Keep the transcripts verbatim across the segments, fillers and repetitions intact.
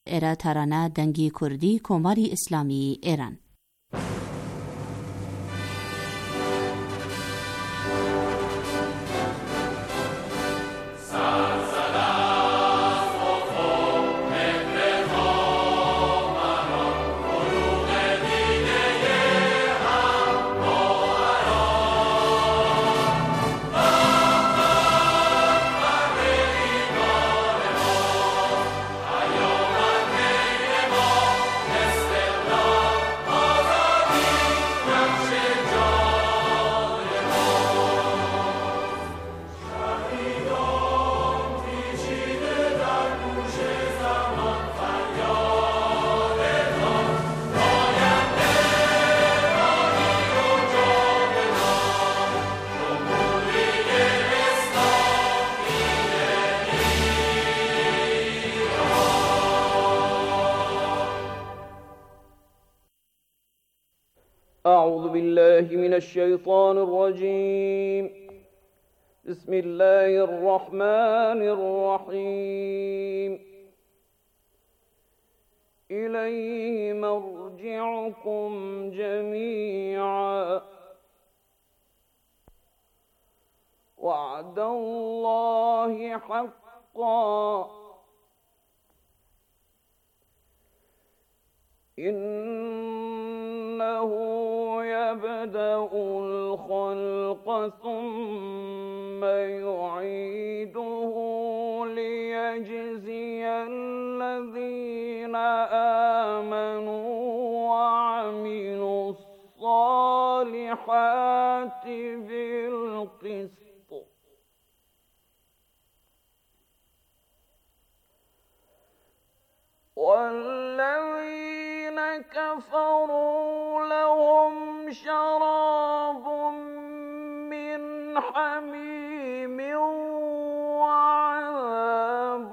ایرا ترانه دنگی کردی کماری اسلامی ایران. أعوذ بالله من الشيطان الرجيم. بسم الله الرحمن الرحيم. إليه مرجعكم جميعا وعد الله حقا إنه يبدأ الخلق ثم يعيده ليجزي الذين آمنوا وعملوا الصالحات بالقسط والذين كفروا لهم شراب من حميم وعذاب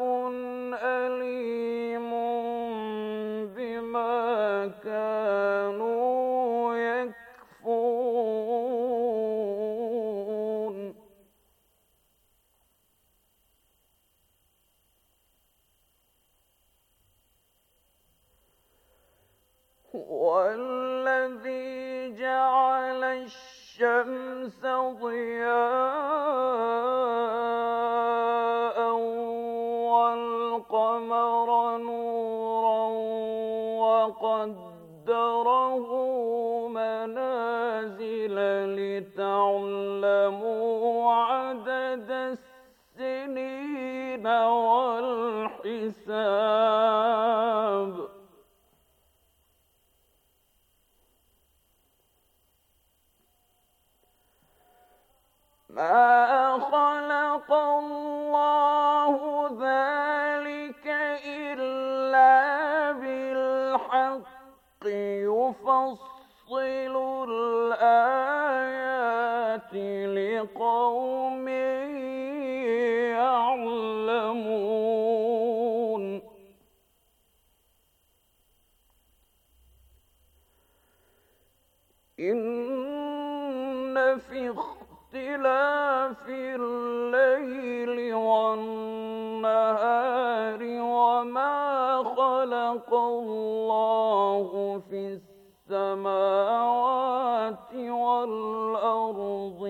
أليم بما كانوا يكفرون. والذي جعل الشمس ضياء والقمر نورا وقدره منازل لتعلموا عدد السنين والحساب ما خلق الله ذلك إلا بالحق يفصل الآيات لقوم يعلمون. إن في اختلاف الليل والنهار وما خلق الله في السماوات والأرض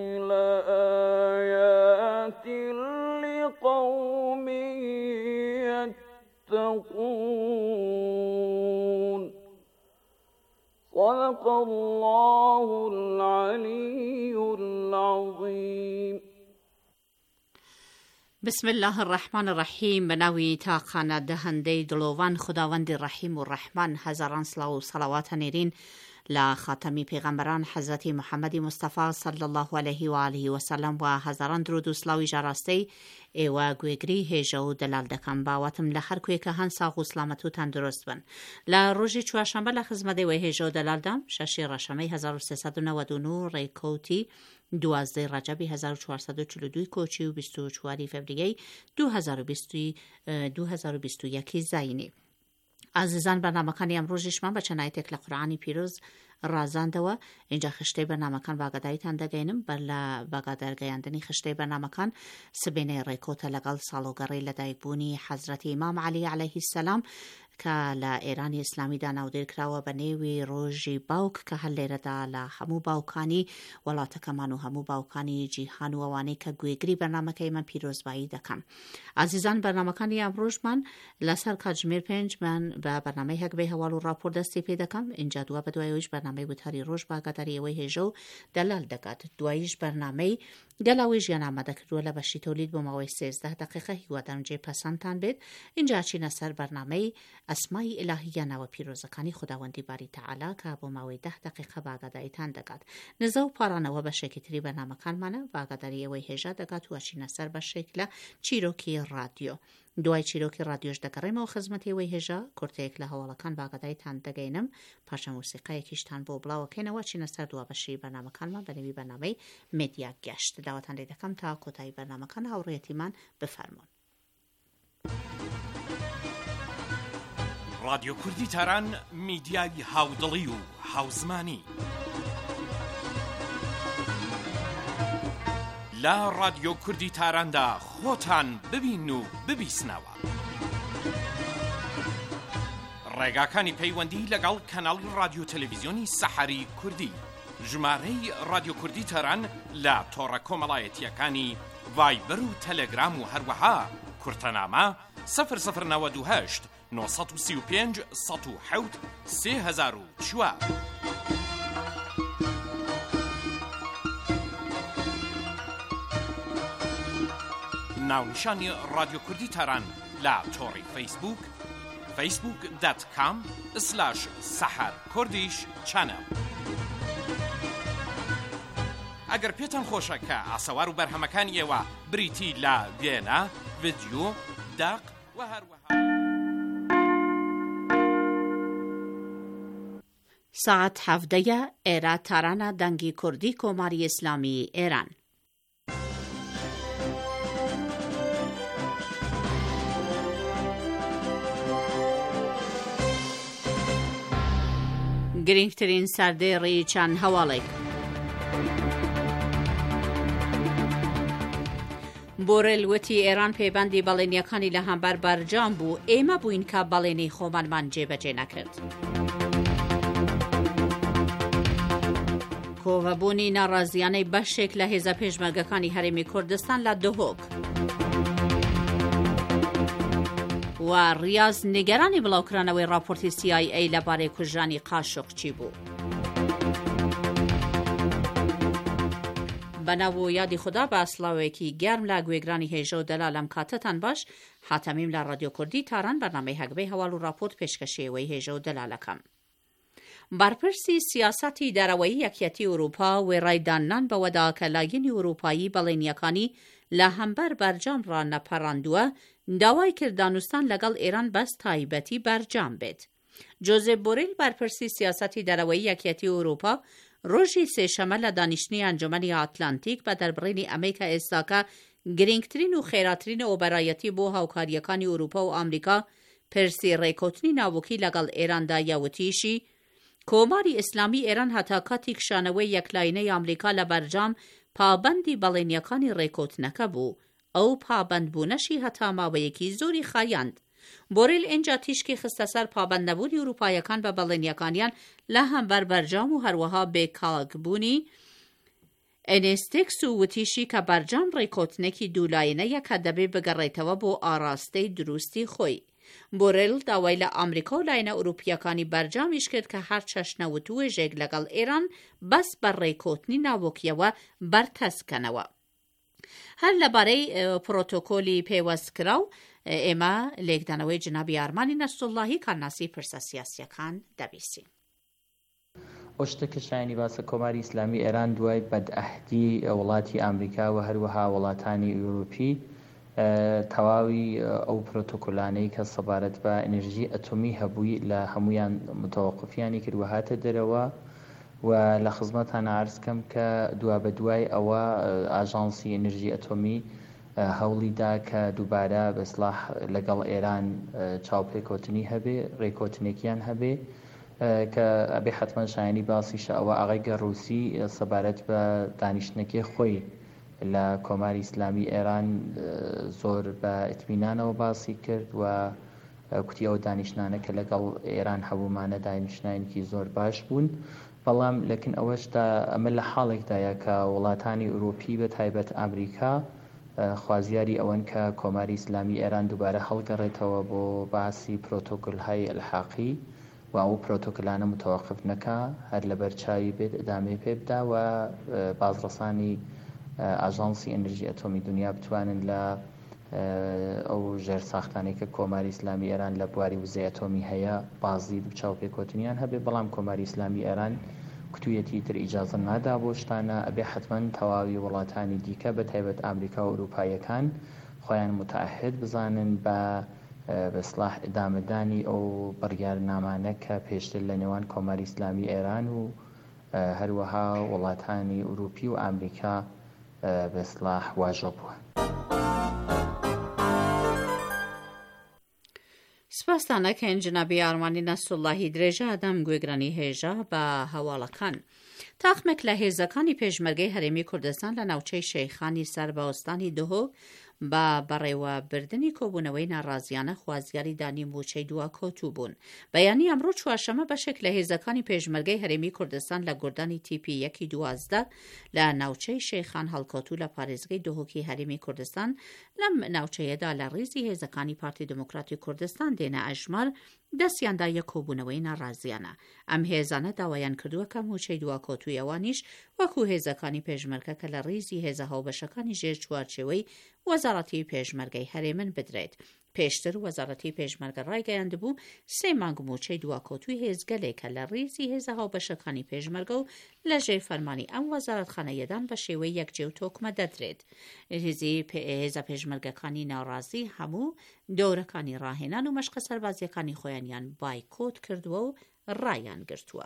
لآيات لقوم يتقون. صدق الله العلي العظيم. بسم الله الرحمن الرحیم. به نوی تاقانه دهنده دلوان خداوند رحیم و رحمان، هزاران صلوات و صلوات نیرین لا خاتمی پیغمبران حضرت محمد مصطفی صلی الله علیه و آله و سلم و هزاران درود و سلاوی جراسته و گویگری هجا دلال دکم باواتم لخر کوی که هن ساق و سلامت و تندرست بن. لا روژی چوارشنبه لخزمده و هجا دلال دم ششی رشمه هزار و سیصد و نود و نه ریکوتی دوازده رجب هزار و چهارصد و چهل و دو کوچی و بیست و چهار فوریه دو هزار و بیست و یک زینی. عزیزان، برنامه‌کانی امروزش من با چنایت تکل قرآنی پیروز ڕازاندەوە. اینجا خشتەی بەرنامەکان باگاداریتان دەگەینم بەر لە باگادارگەیاندنی خشتەی بەرنامەکان سبێنەی ڕێکۆتە لەگەڵ ساڵۆگەڕی لەدایکبوونی حەزرەتی ئیمام عەلی عەلەیهی السەلام کە لە ئێرانی ئیسلامیدا ناودێرکراوە بە نێوی ڕۆژی باوک کە هەر لێرەدا لە هەموو باوکانی وڵاتەکەمان و هەموو باوکانی جیهان و ئەوانەی کە گوێگری بەرنامەکەی من پیرۆزبایی دەکەم. ئازیزان بەرنامەکانی ئەمڕۆژمان لەسەر کاتژمێر پێنجمان بە بەرنامەی هەکبەی هەواڵ و راپۆر دەستی پێ دەکەم. اینجا دووە بە دوایەوەیش بەرنامەی وتاری ڕۆژ باگاداری ئەوەی هێژە و دەلال دەکات. دواییش بەرنامەی گەلاوی ژیان ئامادەکردووە لە بەشی تۆلید بۆ ماوەی سێزدە دقیقە هیوادارم جێ پەسەندتان بێت. اینجا چینە سەر بەرنامەی ئەسمای ئیلاهیە ناوە پیرۆزەکانی خوداوەندی باری تەعالا کە بۆ ماوەی دە دقیقە باگاداریتان دەکات. نزە و پارانەوە بەشێکی تری بەرنامەکانمانە باگاداری ئەوەی هێژە دەکات و چینە سەر بەشێک لە چیرۆکی ڕادیۆ. دوای چیرۆکی ڕادیۆش دەگەڕێمەوە خزمەتی ئەوەی هێژە کورتەیەک لە هەواڵەکان باگاداریتان دەگەینم پاشە موسیقایەکیشتان بۆ بڵاوەکەینەوە چینە سەر دووە بەشی بەرنامەکانمان بە نێوی بەرنامەی مێدیا گەشت. داواتان لێ دەکەم تا کۆتایی بەرنامەکان هاوڕێیەتیمان بفەرمونون. رادیۆ کوردی تاران میدیای هاودڵی و هاوزمانی لە رادیۆ کوردی تاراندا خۆتان ببین و ببیسنەوە. ڕێگاکانی پەیوەندی لەگەڵ کەناڵی رادیۆ تەلەڤیزیۆنی سەحەری کوردی ژمارەی رادیۆ کوردی تاران لە تۆڕە کۆمەڵایەتیەکانی ڤایبەر و تەلەگرام و هەروەها کورتەنامە سەفر سەفر نەوەد و هەشت نۆ سەد و سی و پێنج سەد و حەوت سێ هەزار و چوار. ناونیشانی رادیۆ کوردی تاران لە تۆڕی فەیسبوک فەیسبوک دات کام سلاش سەحەر کوردیش چەنەڵ. ئەگەر پێتان خۆشە کە ئاسەوار و بەرهەمەکانی ئێوە بریتی لە وێنە، ڤیدیۆ، داق و هەروەها ساعت هەفتەیە ئێرە تارانە دەنگی کوردی کۆماری ئیسلامی ئێران. گرنگترین سەردێڕی چەند هەواڵێک بۆرێل وتی ئێران پەیوەندی بەڵێنیەکانی لە هەمبەر بەرجام بوو، ئێمە بووین کە بەڵێنی خۆمانمان جێبەجێ نەکرد. کۆڤەبوونی ناڕازیانەی بەشێک لە هێزە پێشمەرگەکانی هەرێمی کوردستان لە دهۆک و ڕیاز نیگەرانی بڵاوکرانەوەی راپۆرتی سی ئای ئەی لەبارەی کوژرانی قاشقچی بوو. بەناو و یادی خوددا بە ئەسڵاوەیەکی گەرم لە گوێگرانی هێژە و دەلا لەم کاتتان باش حاتەمیم لە رادیۆ کوردی تاران بەرنامەی هەکبەی هەواڵ و راپۆرت پێشکەشیەوەی هێژە و دەلالەکەم. بەرپرسی سیاسەتی دەرەوەی یەکێتی ئوروپا وێڕایدانان بەوەدا کە لایەنی ئوروپایی بەڵێنیەکانی لە هەمبەر بەرجام ڕ نەپەڕاندووە داوای کرد دانوستان لەگەڵ ئێران بەس تایبەتی بەرجام بێت. جۆزێپ بۆرێل بەرپرسی سیاسەتی دەرەوەی یەکێتی ئوروپا ڕۆژی سێشەمە لە دانیشتنی ئەنجومەنی ئاتلانتیک بە دەربڕینی ئەمریکا ئێستاکە گرنگترین و خێراترین ئۆبەرایەتی بۆ هاوکاریەکانی ئوروپا و ئەمریکا پرسی ڕێکۆتنی ناوەکی لەگەڵ ئێراندا یاوتیشی کۆماری ئیسلامی ئێران هەتا کاتی کشانەوەی یەکلاینەی ئەمریکا لە بەرجام پابەندی بەڵێنیەکانی ڕێکۆتنەکە بوو. ئەو پابەندبوونەشی هەتا ماوەیەکی زۆری خایاند. بۆرێل ئینجا تیشکی خستە سەر پابەندەبوونی ئوروپایەکان بە بەڵێنیەکانیان لە هەمبەر بەرجام و هەروەها بێکاڵکبوونی ئێنێستێکس و وتیشی کە بەرجام ڕێکۆتنێکی دوولایەنەیە کە دەبێ بگەڕێتەوە بۆ ئاراستەی دروستی خۆی. بۆرێل داوای لە ئەمریکا و لایەنە ئوروپیەکانی بەرجامیش کرد کە هەر چەشنەوت و وێژێک لەگەڵ ئێران بەس بە ڕێکۆتنی ناوەکیەوە بەرتەسکەنەوە. هەر لەبارەی پرۆتۆکۆلی پێوەستکرا و ئێمە لێکدانەوەی جنابی ئارمانی نەسروڵڵاهی کارناسی پرسە سیاسیەکان دەبیستین. ئەو شتێکە شایانی باسە کۆماری ئیسلامی ئێران دوای بەدئەهدی وڵاتی ئەمریکا و هەروەها وڵاتانی ئوروپی تەواوی ئەو پرۆتۆکۆلانەی کە سەبارەت بە ئەنێرژی ئەتۆمی هەبووی لە هەمویان متەوەقفیانی کردوە هاتە دەرەوە و لە خزمەتان عرض کەم کە دوا بە دوای ئەوە ئاژانسی ئەنێرژی ئەتۆمی هەوڵیدا کە دووبارە بەسلاح لەگەڵ ئێران چاوپێکۆتنی هەبێ ڕێکۆتنێکیان هەبێ کە ئەبێ حتمما شایانی باسیشە ئەوە ئاغای گەڕووسی سەبارەت بە دانیشتنەکەی خۆی لە کۆماری ئیسلامی ئێران زۆر بە ئیتمینانەوە باسی کرد و کوتی ئەو دانیشتانە کە لەگەڵ ئێران هەبوومانە دانیشتنانێکی زۆر باش بوون، بەڵام لەکن ئەوەشدا ئەمە لە حاڵێکدایە کە وڵاتانی ئوروپی بە تایبەت ئامریکا خوازیاری ئەوەن کە کۆماری ئیسلامی ئێران دووبارە هەڵگەڕێتەوە بۆ باسی پرۆتۆکۆل‌های ئەلحاقی و ئەو پرۆتۆکۆلانە متەوەقف نەکا، هەر لە بەرچاوی بێت ئەدامێ پێ بدا و بازرسانی ئاژانسی ئەنرژی ئەتۆمی دنیا بتوانن لە ئەو ژێرساختانێک کە کۆماری ئیسلامی ئێران لە بواری وزەی ئەتۆمی هەیە بازی دوو چاوپێکۆتنیان هەبێ، بەڵام کۆماری ئیسلامی ئێران کتوویەتی تر ئیجازە نادا بۆ شتانە، ئەبێ حتمما تەواوی وڵاتانی دیکە بە تایبەت ئامریکا و ئەوروپایەکان خۆیان متعهد بزانن بە بەسلاح ئدامەدانی ئەو بڕیارنامانە کە پێشتر لە نێوان کۆماری ئیسلامی ئێران و هەروەها وڵاتانی ئوروپی و ئامریکا بەسلاح واژۆ بووە. سپاسدانەکەن جنابی ئارمانی نەسروڵڵاهی درێژە ئەدەم گوێگرانی هێژە بە هەواڵەکان. تاقمێک لە هێزەکانی پێشمەرگەی هەرێمی کوردستان لە ناوچەی شەیخانی سەربەوەستانی دهۆک بە بەڕێوەبردنی کۆبوونەوەی ناڕازیانە خوازیاری دانی موچەی دوا کۆتوو بوون. بەیانی ئەمڕۆ چوارشەمە بەشێک لە هێزەکانی پێشمەرگەی هەرێمی کوردستان لە گوردانی تیپی یەکی دوازدە لە ناوچەی شەیخان هەڵکەوتوو لە پارێزگای دهۆکی هەرێمی کوردستان لەم ناوچەیەدا لە ڕیزی هێزەکانی پارتی دموکراتی کوردستان دێنە ئەژمار دەستیاندا یەک کۆبوونەوەی ناڕازیانە. ئەم هێزانە داوایان کردووە کە موچەی دوا کۆتووی ئەوانیش وەکو هێزەکانی پێشمەرگە کە لە ڕیزی هێزە هاوبەشەکانی ژێر چوارچێوەی وەزارەتی پێشمەرگەی هەرێمن بدرێت. پێشتر وەزارەتی پێشمەرگە ڕایگەیاند بوو سێ مانگ موچەی دوا کۆتووی هێزگەلێکە لە ڕیزی هێزە هاوبەشەکانی پێشمەرگە و لە ژێر فەرمانی ئەم وەزارەتخانەیەدان بە شێوەی یەکجێ و تۆکمە دەدرێت. هێزی هێزە پێشمەرگەکانی ناڕازی هەموو دەورەکانی ڕاهێنان و مەشقە سەربازیەکانی خۆیانیان بایکۆت کردووە و ڕایان گرتووە.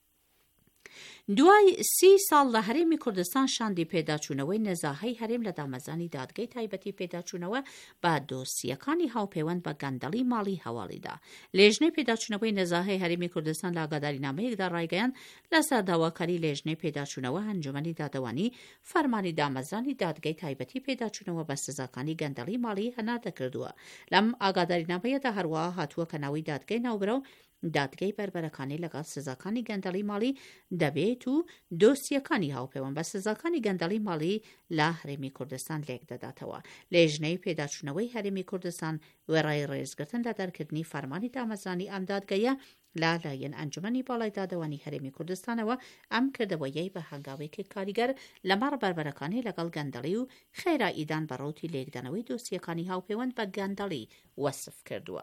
دوای سی ساڵ لە هەرێمی کوردستان شاندی پێداچوونەوەی نەزاهەی هەرێم لە دامەزانی دادگای تایبەتی پێداچوونەوە بە دۆسیەکانی هاوپەیوەند بە گەندەڵی ماڵی هەواڵیدا. لێژنەی پێداچوونەوەی نەزاهەی هەرێمی کوردستان لە ئاگادارینامەیەکدا ڕایگەیاند لەسەر داواکاری لێژنەی پێداچوونەوە هەنجومەنی دادەوانی فەرمانی دامەزانی دادگای تایبەتی پێداچوونەوە بە سزاکانی گەندەڵی ماڵی هەناردە کردووە. لەم ئاگادارینامەیەدا هەروەها هاتووە کە ناوی دادگای ناوبرە و دادگای بربەرەکانی لەگەڵ سزاکانی گەندەڵی ماڵی دەبێت و دۆسیەکانی هاوپەیوەند بە سزاکانی گەندەڵی ماڵی لە هەرێمی کوردستان لێک دەداتەوە. لێژنەی پێداچوونەوەی هەرێمی کوردستان وێڕای ڕێزگرتن لە دەرکردنی فەرمانی دامەزانی ئەم دادگایە لالایەن ئەنجومەنی باڵای دادەوانی هەرێمی کوردستانەوە ئەم کردەوەیەی بە هەنگاوێکی کاریگەر لەمەڕ بربەرەکانی لەگەڵ گەندەڵی و خێرائیدان بەڕەوتی لێکدانەوەی دۆسیەکانی هاوپەیوەند بە گەندەڵی وەسف کردووە.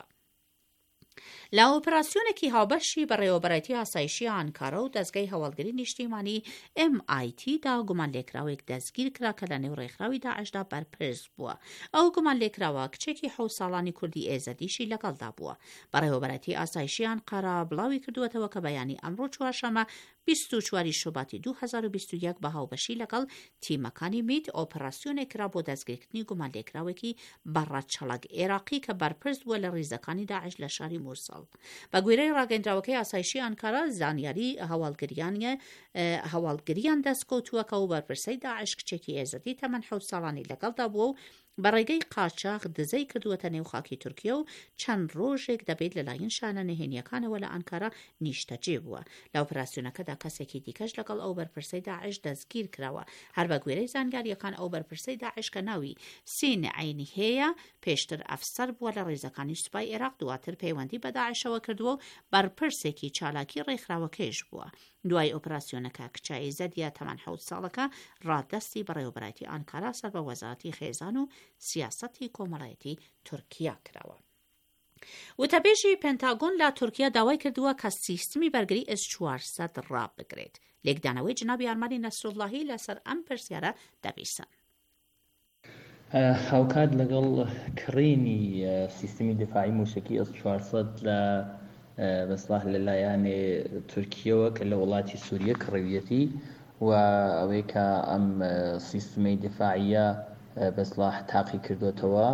لە ئۆپراسیۆنێکی هاوبەشی بەڕێوەبەرەتی ئاسایشی ئانکارە و دەستگای هەواڵگری نیشتیمانی ئێم ئای تی دا گومان لێکراوێک دەستگیر کرا کە لە نێو ڕێکخراوی داعشدا بەرپرس بووە. ئەو گومان لێکراوە کچێکی حەوت ساڵانی کوردی ئێزەدیشی لەگەڵدا بووە. بەڕێوەبەرەتی ئاسایشی ئانکارە بڵاوی کردووەتەوە کە بەیانی ئەمڕۆ چوارشەمە بیست و چواری شوباتی دوو هەزار و بیست و یەک بە هاوبەشی لەگەڵ تیمەکانی میت ئۆپراسیۆنێک کرا بۆ دەستگیرکردنی گومان لێکراوێکی بەڕەچەڵک عێراقی کە بەرپرس بووە لە ڕیزەکانی داعش لە شاری مووسڵ. بە گوێرەی ڕاگەیەندراوەکەی ئاسایشی ئانکارە زانیاری هەواڵگریانە هەواڵگریان دەستکەوتووە کە و بەرپرسەی داعش کچێکی ئێزەدی تەمەن حەوت ساڵانی لەگەڵدا بووە و بەڕێگەی قاچاغ دزەی کردووەتە نێو خاکی تورکیا و چەند ڕۆژێک دەبێت لەلایەن شانە نهێنیەکانەوە لە ئەنکارە نیشتەجێ بووە. لە ئۆپراسیۆنەکەدا کەسێکی دیکەش لەگەڵ ئەو بەرپرسەی داعش دەستگیر کراوە. هەر بە گوێرەی زانیاریەکان ئەو بەرپرسەی داعش کە ناوی سین عینی هەیە پێشتر ئەفسەر بووە لە ڕێزەکانی سوپای عێراق، دواتر پەیوەندی بە داعشەوە کردووە و بەرپرسێکی چالاکی ڕێکخراوەکەیش بووە. دوای ئۆپراسیۆنەکە کچای زەدیە تەمەن حەوت ساڵەکە ڕاددەستی بەڕێوەبەرەتی ئانکارا سەر بە وەزارەتی خێزان و سیاسەتی کۆمەڵایەتی تورکیا کراوە. وتەبێژی پێنتاگۆن لە تورکیا داوای کردووە کە سیستمی بەرگری ئس چوارسەد ڕابگرێت. لێکدانەوەی جنابی ئارمانی نەسروڵڵاهی لەسەر ئەم پرسیارە دەبیسن. هاوکات لەگەڵ کڕینی سیستمی دفاعی موشکی ئس چوارسەد لە بەسلاح لەلایەنێ تورکیەوە کە لە وڵاتی سووریە کڕەویەتی و ئەوەی کە ئەم سیستمی دفاعیە بەسلاح تاقی کردوتەوە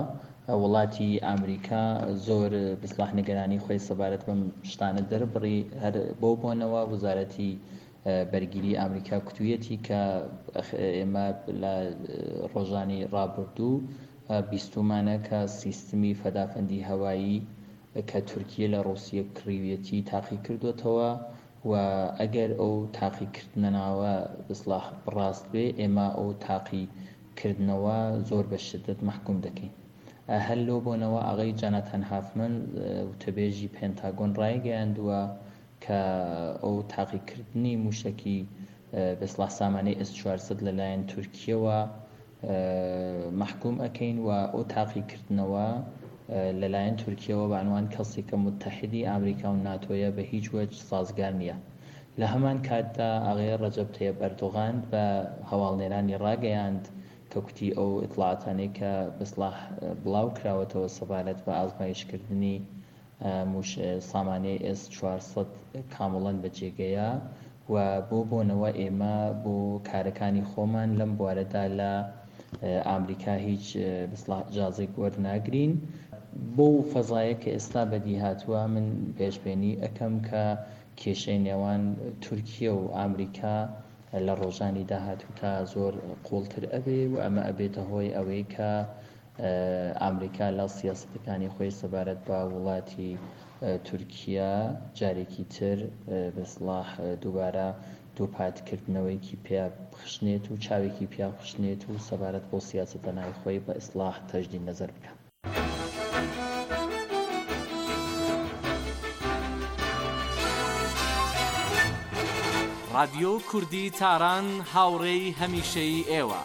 وڵاتی ئەمریکا زۆر بسڵاح نیگەرانی خۆی سەبارەت بەم شتانە دەربڕی هەر بۆ بۆنەوە وزارەتی بەرگیری ئەمریکا کوتوویەتی کە ئێمە لە ڕۆژانی ڕابردوو بیستومانە کە سیستمی فەدافەندی هەوایی کە تورکیە لە ڕوسیە کڕیویەتی تاقی کردوێتەوە و ئەگەر ئەو تاقیکردنەوە بسڵاح بڕاست بێ ئێمە ئەو تاقیکردنەوە زۆر بە شدت محکوم دەکەین. هەر لۆ بۆنەوە ئاغای جاناتان هافمن وتەبێژی پێنتاگۆن ڕایگەیاندووە کە ئەو تاقیکردنی موشکی بسڵاح سامانەی ئێس چوارسەد لەلایەن تورکیەوە محکوم ئەکەین و ئەو تاقیکردنەوە لەلایەن تورکیەوە بەعنوان کەسی کە متحیدی ئەمریکا و ناتۆیە بە هیچ وەج سازگار نییە. لە هەمان کاتدا ئاغای ڕەجەب تەیب ئەردۆغان بە هەواڵنێرانی ڕاگەیاند کە کوتی ئەو ئیطلاعاتانەی کە بسڵاح بڵاو کراوەتەوە سەبارەت بە ئازمایشکردنی سامانەی ئێس چوارسەد کامڵەن بەجێگەیە و بۆ بۆنەوە ئێمە بۆ کارەکانی خۆمان لەم بوارەدا لە ئامریکا هیچ بسڵاح ئیجازەی وەرناگرین. بۆ فەزایە کە ئێستا بەدی هاتووە من پێشبێنی ئەەکەم کە کێشەی نێوان تورکیە و ئامریکا لە ڕۆژانی داهاتوو تا زۆر قوڵتر ئەبێ و ئەمە ئەبێتە هۆی ئەوەی کە ئامریکا لە سیاسەتەکانی خۆی سەبارەت بە وڵاتی تورکیا جارێکی تر بەسڵاح دووبارە دووپاتکردنەوەیکی پێ بخشنێت و چاوێکی پێ بخشنێت و سەبارەت بۆ سیاسەتە ناوی خۆی بە ئیسلاح تەجدید نەزەر بکات. رادیۆ کوردی تاران هاوڕێی هەمیشەی ئێوە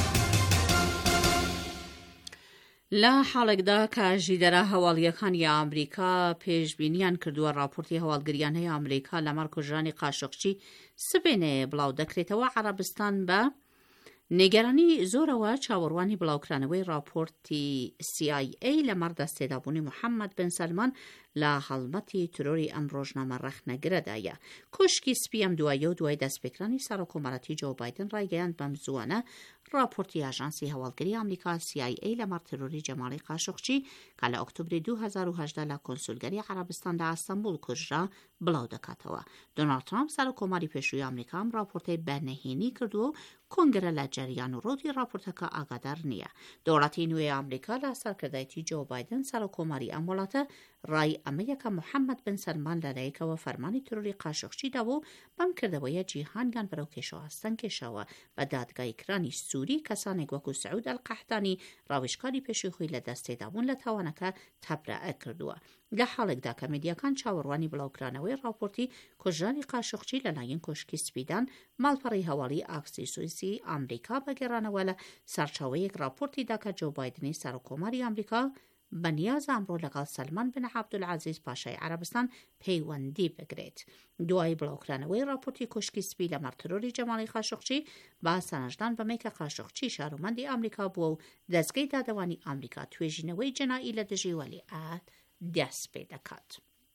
لە حاڵێکدا کە ژیدەرە هەواڵیەکانی ئەمریکا پێشبینیان کردووە راپۆرتی هەواڵگریانەی ئەمریکا لە مەڕ کوژرانی قاشقچی سبێنێ بڵاو دەکرێتەوە. عەرەبستان بە نێگەرانی زۆرەوە چاوەڕوانی بڵاوکرانەوەی راپۆرتی سی ئای ئەی لە مەڕ دەستێدابوونی محەممەد بن سەلمان لە هەڵمەتی ترۆری ئەم ڕۆژنامە ڕەخنەگرەدایە. کوشکی سپی ئەم دوایە و دوای دەستپێکرانی سەرۆکۆمەڵەتی جۆ بایدن ڕایگەیاند بەم زووانە راپۆرتی ئاژانسی هەواڵگری ئەمریکا سی ئای ئەی لە مەڕ ترۆری جەماڵی قاشقچی کە لە ئۆکتۆبری دوو هەزار و هەژدە لە کۆنسولگەری عەرەبستان لە ئەستەمبول کوژرا بڵاو دەکاتەوە. دۆناڵد ترامپ سەرۆکۆماری پێشووی ئەمریکا ئەم راپۆرتەی بەنهێنی کردووە و کۆنگرە لە جەریان و ڕۆتی راپۆرتەکە ئاگادار نییە. دەوڵەتی نوێی ئەمریکا لە سەرکردایەتی جۆ بایدن سەرۆکۆماری ئەم وڵاتە ڕای ئەمەیە کە محەممەد بن سەلمان لەلایەکەوە فەرمانی ترۆری قاشقچیدا بوو بەم کردەوەیە جیهانیان بەرەو کێشەوە هەستان کێشەوە بە دادگایکرانی سووری کەسانێک وەکو سەعود ئەلقەحتانی ڕاوێژکاری پێشووی خۆی لە دەستێدابوون لە تاوانەکە تەبرئە کردووە. لە حاڵێکدا کە میدیاکان چاوەڕوانی بڵاوکرانەوەی راپۆرتی کوژرانی قاشقچی لەلایەن کۆشکی سپیدان ماڵپەڕی هەواڵی ئاکسی سوئیسی ئەمریکا بەگێڕانەوە لە سەرچاوەیەک راپۆرتی داکە جۆ بایدنی سەرۆکۆماری ئەمریکا بەنیاز ئەمڕۆ لەگەڵ سەلمان بن عەبدولعەزیز پاشای عەرەبستان پەیوەندی بگرێت. دوای بڵاوکرانەوەی راپۆرتی کۆشکی سپی لە مەڕ ترۆری جەماڵی قاشقچی با سەنەشدان بەمەی کە قاشقچی شارۆمەندی ئەمریکا بووە و دەستگەی دادەوانی ئەمریکا توێژینەوەی جەنایی لە دژی وەلیعەهد دەست پێ دەکات.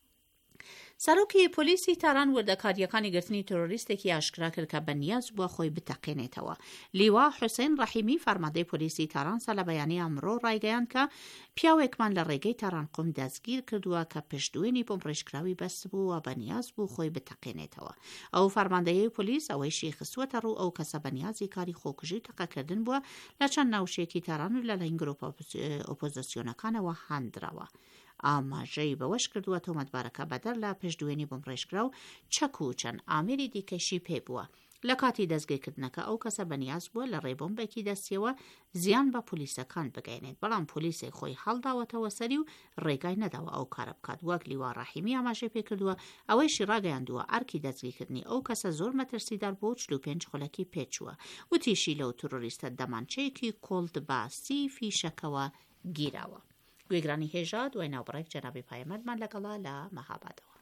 سەرۆکی پۆلیسی تاران وردەکاریەکانی گرتنی تۆرۆریستێکی ئاشکرا کرد کە بەنیاز بووە خۆی بتەقێنێتەوە. لیوا حوسێن ڕەحیمی فەرماندەی پۆلیسی تاران سە لە بەیانی ئەمڕۆ ڕایگەیاند کە پیاوێکمان لە ڕێگەی تاران قوم دەستگیر کردووە کە پشتوێنی بۆمڕێژکراوی بەست بوو و بەنیاز بوو خۆی بتەقێنێتەوە. ئەو فەرماندەیەی پۆلیس ئەوەیشی خستووەتە ڕوو ئەو کەسە بەنیازی کاری خۆکوژی تەقەکردن بووە لە چەند ناوچەیەکی تاران و لەلایەن گرۆپە ئۆپۆزیسیۆنەکانەوە هاندراوە. ئاماژەی بەوەش کردووە تۆمەتبارەکە بەدەر لە پشتدوێنی بۆمڕێژکرا و چەک و چەند ئامێری دیکەشی پێبووە. لە کاتی دەستگیرکردنەکە ئەو کەسە بەنیاز بووە لە ڕێبۆمبێکی دەستیەوە زیان بە پۆلیسەکان بگەێنێت، بەڵام پۆلیسی خۆی هەڵداوەتەوە سەری و ڕێگای نەداوە ئەو کارە بکات. وەک لیوا ڕەحیمی ئاماژەی پێکردووە ئەوەیشی ڕاگەیاندووە ئەرکی دەستگیرکردنی ئەو کەسە زۆر مەترسیدار بۆ چل و پێنج خولەکی پێچووە. وتیشی لەو تۆرۆریستە دەمانچەیەکی کۆڵد باسی فیشەکەوە گیراوە. گوێگرانی هێژا دوای ناوبڕێک جەنابی پایەمەندمان لەگەڵا لە مەهابادەوە.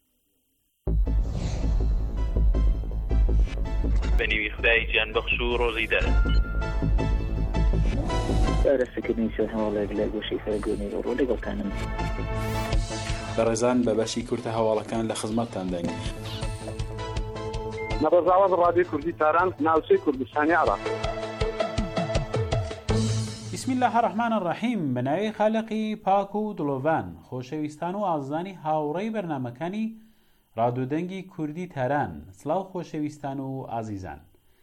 بەنیوی خدای گیان بەخش و ڕۆژی دەر دەستەکردنی سێ هەواڵێک لە گۆشەی فەرگۆنی ڕۆ لەگەڵتانم بەڕێزان بە بەشی کورتە هەواڵەکان لە خزمەتتان دەنگ. نەڕۆژاوە ڕادیۆ کوردی تاران ناوچەی کوردستانی عێراق. بسم الله الرحمن الرحیم. بەناوی خالقی پاک و دڵۆڤان، خۆشەویستان و ئازانی هاوڕێی بەرنامەکانی ڕادیۆدەنگی کوردی تاران، سڵاو خۆشەویستان و ئازیزان.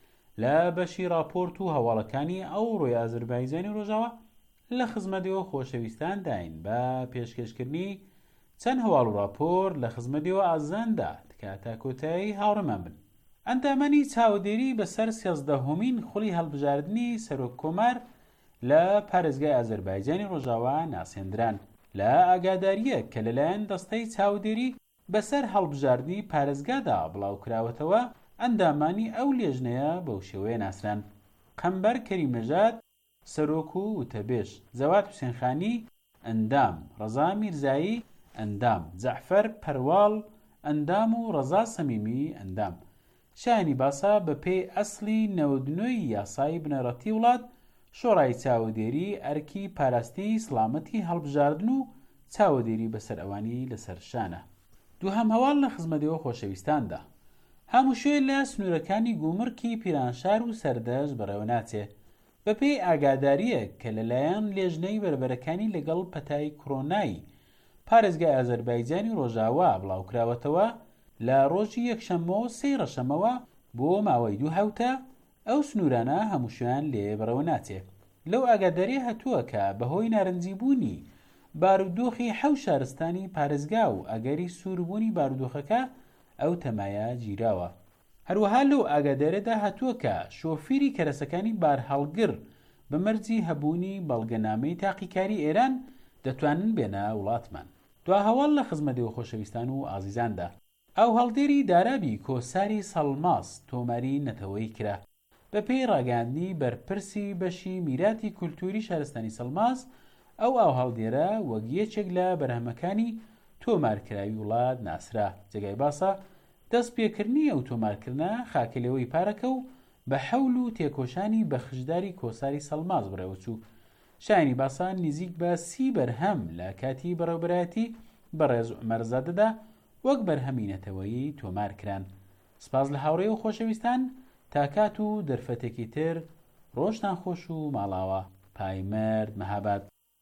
لە بەشی راپۆرت و هەواڵەکانی ئەو ڕۆی ئازەربایجانی ڕۆژاوە لە خزمەتیەوە خۆشەویستان داین بە پێشکەشکردنی چەند هەواڵ و راپۆر لە خزمەتیەوە ئازاندا تکاتە کۆتایی هاوڕێمان بن. ئەندامانی چاودێری بەسەر سێزدەهەمین خوڵی هەڵبژاردننی سەرۆک کۆمار لە پارێزگای ئازەربایجانی ڕۆژاوە ناسێندران لە ئاگاداریەک کە لەلایەن دەستەی چاودێری بەسەر هەڵبژاردننی پارێزگادا بڵاوکراوەتەوە، ئەندامانی ئەو لێژنەیە بەو شێوەیە ناسران: قەمبەر کەریم نەژاد سەرۆک و وتەبێژ، جەواد حوسێنخانی ئەندام، ڕەزا میرزایی ئەندام، جەعفەر پەرواڵ ئەندام و ڕەزا سەمیمی ئەندام. شایانی باسا بە پێی ئەسڵی نەوەدنۆی یاسای بنەڕەتی وڵات، شۆڕای چاودێری ئەرکی پاراستی سڵامەتی هەڵبژاردن و چاودێری بەسەر ئەوانی لەسەر شانە. دووهەم هەواڵ لە خزمەتیەوە خۆشەویستاندا. هەموو شوێ لە سنوورەکانی گومڕکی پیرانشار و سەردەشت بەڕێوە ناچێ بەپێی ئاگاداریەک کە لەلایەن لێژنەی بەربەرەکانی لەگەڵ پەتای کۆڕۆنایی پارێزگای ئازەربایجانی ڕۆژاوا بڵاوکراوەتەوە لە ڕۆژی یەکشەممەوە سێی ڕەشەمەوە بۆ ماوەی دوو هەوتە. ئەو سنوورانە هەموو شوێن لێ بەڕەوە ناچێ. لەو ئاگاداریە هەتووە کە بەهۆی نارنجیبوونی بارودۆخی حەو شارستانی پارێزگا و ئەگەری سووربوونی بارودۆخەکە ئەو تەمایە گیراوە. هەروەها لەو ئاگادارەدا هەتووە کە شۆفیری کەرەسەکانی بارهەڵگر بەمەرجی هەبوونی بەڵگەنامەی تاقیکاری ئێران دەتوانن بێنە وڵاتمان. دوا هەواڵ لە خزمەتیەوە خۆشەویستان و ئازیزاندا. ئەو هەڵدێری دارابی کۆساری سەڵماس تۆماری نەتەوەی کرا بەپێی ڕاگەاندنی بەرپرسی بەشی میراتی کولتوری شارستانی سەڵماس. ئەو ئاو هەڵدێرە وەک یەکێک لە بەرهەمەکانی تۆمارکراوی وڵات ناسرا. جێگای باسە دەست پێکردنی ئەو تۆمارکردنە خاکلەوەی پارەکە و بە حەول و تێکۆشانی بەخشداری کۆساری سەڵماس بڕێوەچوو. شایانی باسان نزیک بە سی بەرهەم لە کاتی بەڕێوەبەرایەتی بەڕێز عومەرزادەدا وەک بەرهەمینەتەوەیی تۆمارکران. سپاس لە هاوڕێ و خۆشەویستان. تا کات و دەرفەتێکی تر ڕۆژتان خۆش و ماڵاوە. پایمەرد مەهاباد.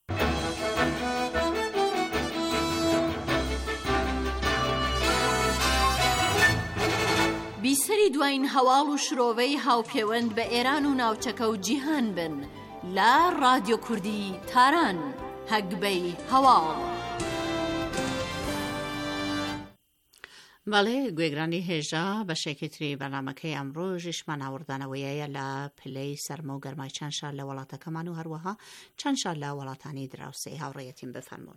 بیسەری دوایین هەواڵ و شرۆڤەی هاوپەیوەند بە ئێران و ناوچەکە و جیهان بن لە ڕادیۆ کوردی تاران. هەگبەی هەواڵ. بەڵێ گوێگرانی هێژە بەشێکی تری بەرنامەکەی ئەمڕۆژیشمان هاوردانەوەیە لە پلەی سەرمە و گەرمای چەند شار لە وڵاتەکەمان و هەروەها چەند شار لە وڵاتانی دراوسێ. هاوڕێیەتیم بفەرمونون.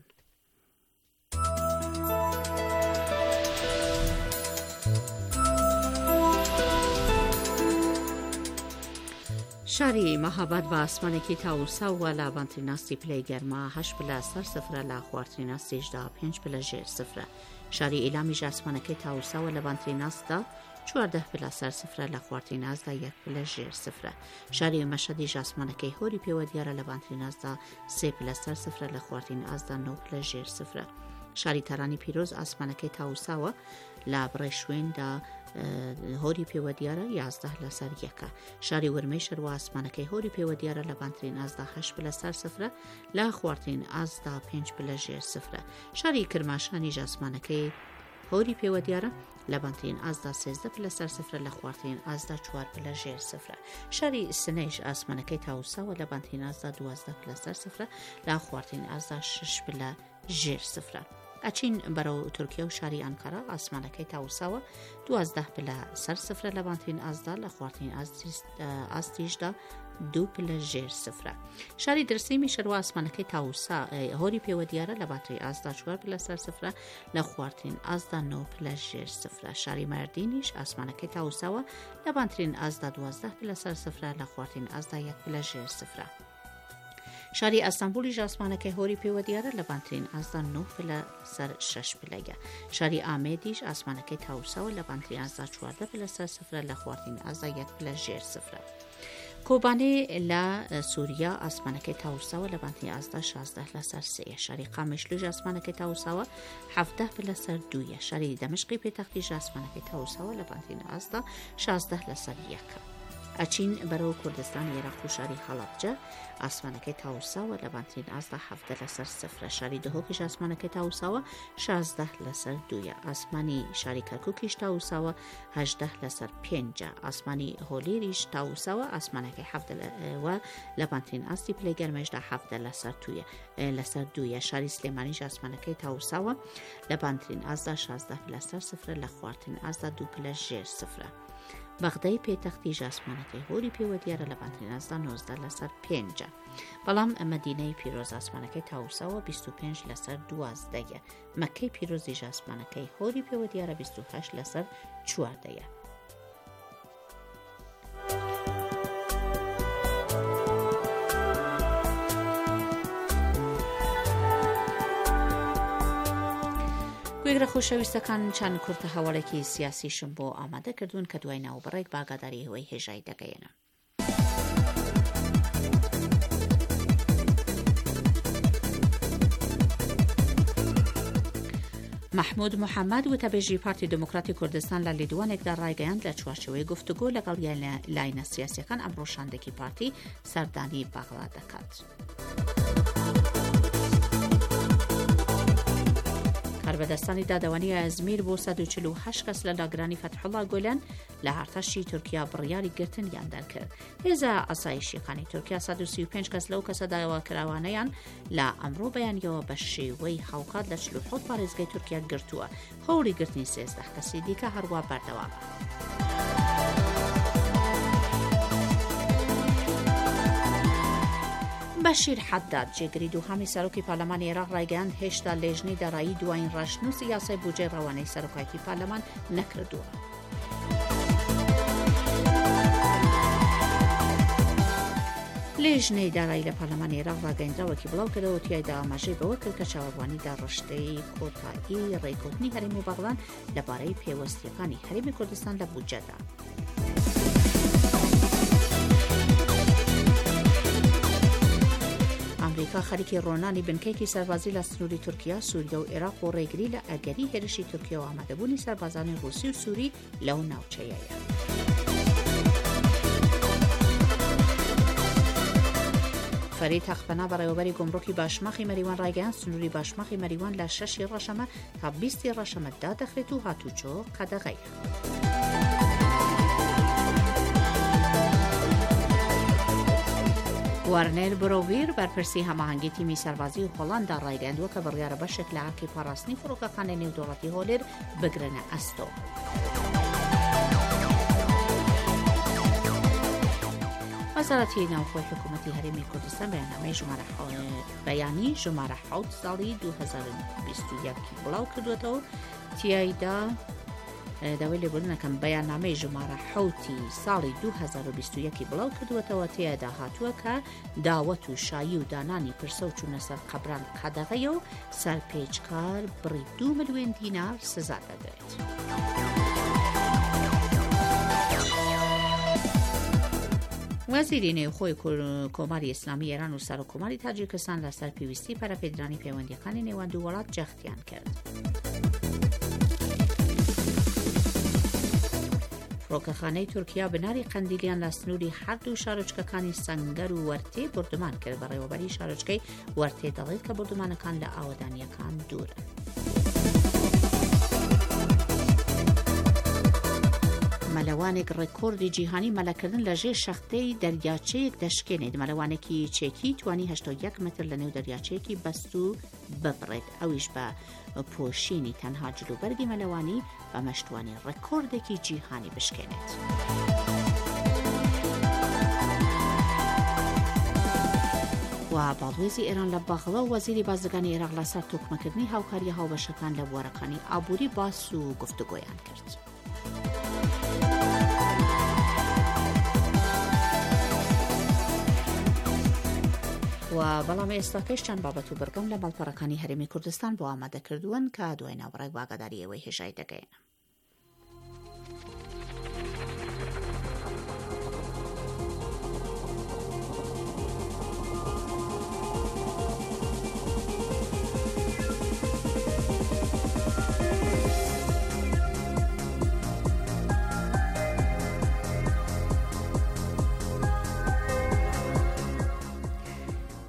شاری مەهاباد بە ئاسمانێکی تاوسا و لە بانتریناستی پلەی گەرما هەشت پلە سەر سفرە لە خواردتریناستی هەژدە پێنج پلە ژێر سفرە. شاری ئیلامیش ئاسمانەکەی تاوساوە لە بانتریناستا چواردە پلە سەر سفرە لە خواردتریناسدا یەک پلە ژێر سفرە. شاری مەشەدیش ئاسمانەکەی هۆری پێوە دیارە لە بانتریناسدا سێ پلە سەر سفرە لە خواردتریناسدا نۆ پلە ژێر سفرە. شاری تارانی پیرۆز ئاسمانەکەی تاوساوە لە بڕێ شوێندا هۆری پێوە دیارە یازدە لەسەر یەکە. شاری ورمەی شەروا ئاسمانەکەی هۆری پێوە دیارە لە بانترین ئازدا هەشت پلە سەر سفرە لە خواردترین ئازدا پێنج پلە ژێر سفرە. شاری کرماشانیش ئاسمانەکەی هۆری پێوە دیارە لە بانترین ئازدا سێزدە پلە سەر سفرە لە خواردترین ئازدا چوار پلە ژێر سفرە. شاری سنەیش ئاسمانەکەی تاوساوە لە بانترین ئازدا دوازدە پلە سەر سفرە لە خواردترین ئازدا شش پلە ژێر سفرە. ئەچین بەرەو تورکیا و شاری ئەنکارا ئاسمانەکەی تاوساوە دوازدە پلە سەر سفرە لە بانترین ئازدا لە خواردترین ئاستیشدا دوو پلە ژێر سفرە. شاری درسیمی شەروا ئاسمانەکەی تاوسا هۆری پێوە دیارە لە بانترین ئازدا چوار پلە سەر سفرە لە خواردترین ئازدا نۆ پلە ژێر سفرە. شاری مەردینیش ئاسمانەکەی تاوساوە لە بانترین ئازدا دوازدە پلە سەر سفرە لە خواردترین ئازدا یەک پلە ژێر سفرە. شاری ئەستەمبولیش ئاسمانەکەی هۆری پێوە دیارە لە بانترین ئازدا نۆ پلە سەر شەش پلەیە. شاری ئامێدیش ئاسمانەکەی تاوساوە لە بانترین ئازدا چواردە پلە سەر سفرە لە خواردترین ئازدا یەک پلە ژێر سفرە. کۆبانێ لە سووریا ئاسمانەکەی تاوساوە لە بانترین ئازدا شازدە لەسەر سێیە. شاری قامشلوژ ئاسمانەکەی تاوساوە حەڤدە پلە سەر دوویە. شاری دەمشقی پێتەختیش ئاسمانەکەی تاوساوە لە بانترین ئازدا شازدە لەسەر یەکە. ئەچین بەرەو کوردستان عێراق و شاری هەڵەبجە ئاسمانەکەی تاوساوە لە بانترین ئازدا حەفدە لەسەر سفرە شاری دهۆکیش ئاسمانەکەی تاوساوە شازدە لەسەر دوویە ئاسمانی شاری کەرکووکیش تاوساوە هەژدە لەسەر پێنجە ئاسمانی هۆلێریش تاوساوە ئاسمانەکەی حەفدەوە لە بانترین ئاستی پلەی گەرمەشدا حەفدە لەسەر توویە لەسەر دوویە شاری سلێمانیش ئاسمانەکەی تاوساوە لە بانترین ئازدا شازدە لەسەر سفرە لە خواردترین ئازدا دوو پلە ژێر سفرە بەغدەی پێتەختی ئاسمانەکەی هۆری پێوە دیارە لە بانترین ئازدا نۆزدە لەسەر پێنجە بەڵام مەدینەی پیرۆز ئاسمانەکەی تاوساوە بیست و پێنج لەسەر دوازدەیە مەکەی پیرۆزیش ئاسمانەکەی هۆری پێوە دیارە بیست و هەشت لەسەر چواردەیە. گوێگرە خۆشەویستەکان چەند کورتە هەواڵێکی سیاسیشم بۆ ئامادە کردوون کە دوای ناوبڕێک باگاداری هەوەی هێژایی دەگەیەنە. محمود محەممەد وتەبێژی پارتی دموکراتی کوردستان لە لیدوانێکدا ڕایگەیاند لە چوارچێوەی گفتوگۆ لەگەڵ لاینە سیاسیەکان ئەمڕۆ شاندێکی پارتی سەردانی باغڵا دەکات. کاربەدەستانی دادەوانی ئەزمیر بۆ سەد و چل و هەشت کەس لە لاگرانی فەتحوڵا گۆلان لە هەرتەشی تورکیا بڕیاری گرتنیان دەرکرد. هێزە ئاسایشیەکانی تورکیا سەد و سی و پێنج کەس لەو کەسە داواکراوانەیان لە ئەمڕۆ بەیانیەوە بە شێوەی هاوکات لە چل و حوت پارێزگای تورکیا گرتووە. هەوڵی گرتنی سێزدە کەسی دیکە هەروە بەردەوامە. بەشیر حەداد جێگری دووهەمی سەرۆکی پارلەمانی عێراق ڕایگەیاند هێشتا لێژنەی دارایی دوایین ڕاشنووسی یاسای بودجێ ڕەوانەی سەرۆکایەتی پارلەمان نەکردووە. لێژنەی دارایی لە پارلەمانی عێراق ڕاگەیاندراوەکی بڵاو کردەوە تیایدا ئاماژەی بەوە کرد کە چاوەڕوانی داڕشتەی کۆتایی ڕێکوتنی هەرێمی و بەغڵان لەبارەی پێوەستیەکانی هەرێمی کوردستان لە بودجەدا. ئەمریکا خەریکی ڕۆنانی بنکەیەکی سەربازی لە سنووری تورکیا، سووریا و عێراق و ڕێگری لە ئەگەری هێرشی تورکیا و ئامادەبوونی سەربازانی ڕووسی و سووری لەو ناوچەیەیە. فەرید تەخپەنا بەڕێوەبەری گۆمڕۆکی باشماخی مەریوان ڕایگەیاند سنووری باشماخی مەریوان لە شەشی ڕەشەمە تا بیستی ڕەشەمە دادەخرێت و هاتوچۆ قەدەغەیە. وارنێر برۆڤیر بەرپرسی هەماهەنگی تیمی سەربازی و هۆڵاندا ڕایگەیاندووە کە بڕیارە بەشێک لە ئاکی پاراستنی فڕۆکەخانەی نێودەوڵەتی هۆلێر بگرنە ئەستۆ. وەزارەتی ناوخۆی حکوومەتی هەرێمی کوردستان بەیاننامەی ژمارە بەیانی ژمارە حەوت ساڵی دوو هەزار و بیست و یەک بڵاو کردوێتەوە. تیایدا داوای لێبوردنەکەم بەیاننامەی ژمارە حەوتی ساڵی دوو هەزار و بیست و یەک بڵاو کردوێتەوە. تیایدا هاتووە کە داوەت و شایی و دانانی پرسە و چوونە سەر قەبران قەدەغەیە و سەرپێچکار بڕی دوو ملیۆن دینار سزا دەدرێت. وەزیری نێوخۆی کۆماری ئیسلامی ئێران و سەرۆکۆماری تاجیکستان لەسەر پێویستی پەرەپێدرانی پەیوەندیەکانی نێوان دوو وڵات جەختیان کرد. فڕۆکەخانەی تورکیا بناری قەندیلیان لە سنووری هەردوو شارۆچکەکانی سەنگەر و وەرتێ بردومان کرد. بەڕێوەبەری شارۆچکەی وەرتێ دەڵێت کە بردومانەکان لە ئاوەدانیەکان دوورن. مەلەوانێک ڕێکۆردی جیهانی مەلەکردن لە ژێر شەختەی دەریاچەیەک دەشکێنێت. مەلەوانێکی چێکی توانی هەشتا و یەک متر لە نێو دەریاچەیەکی بەست و ببڕێت. ئەویش بە پۆشینی تەنها جلوبەرگی مەلەوانی بە مەشتوانی ڕێکۆردێکی جیهانی بشکێنێت. و باڵێزی ئێران لە باغڵە و وەزیری بازرگانی عێراق لەسەر تۆکمەکردنی هاوکاری هاوبەشەکان لە بوارەکانی ئابووری باس و گفتوگۆیان کرد. و بەڵام ئێستاکەش چەند بابەت و بەرگەم لە ماڵپەڕەکانی هەرێمی کوردستان بۆ ئامادەکردوون کە دوای ناوەڕێک باگاداری ئەوەی هێژایی دەگەیەنە.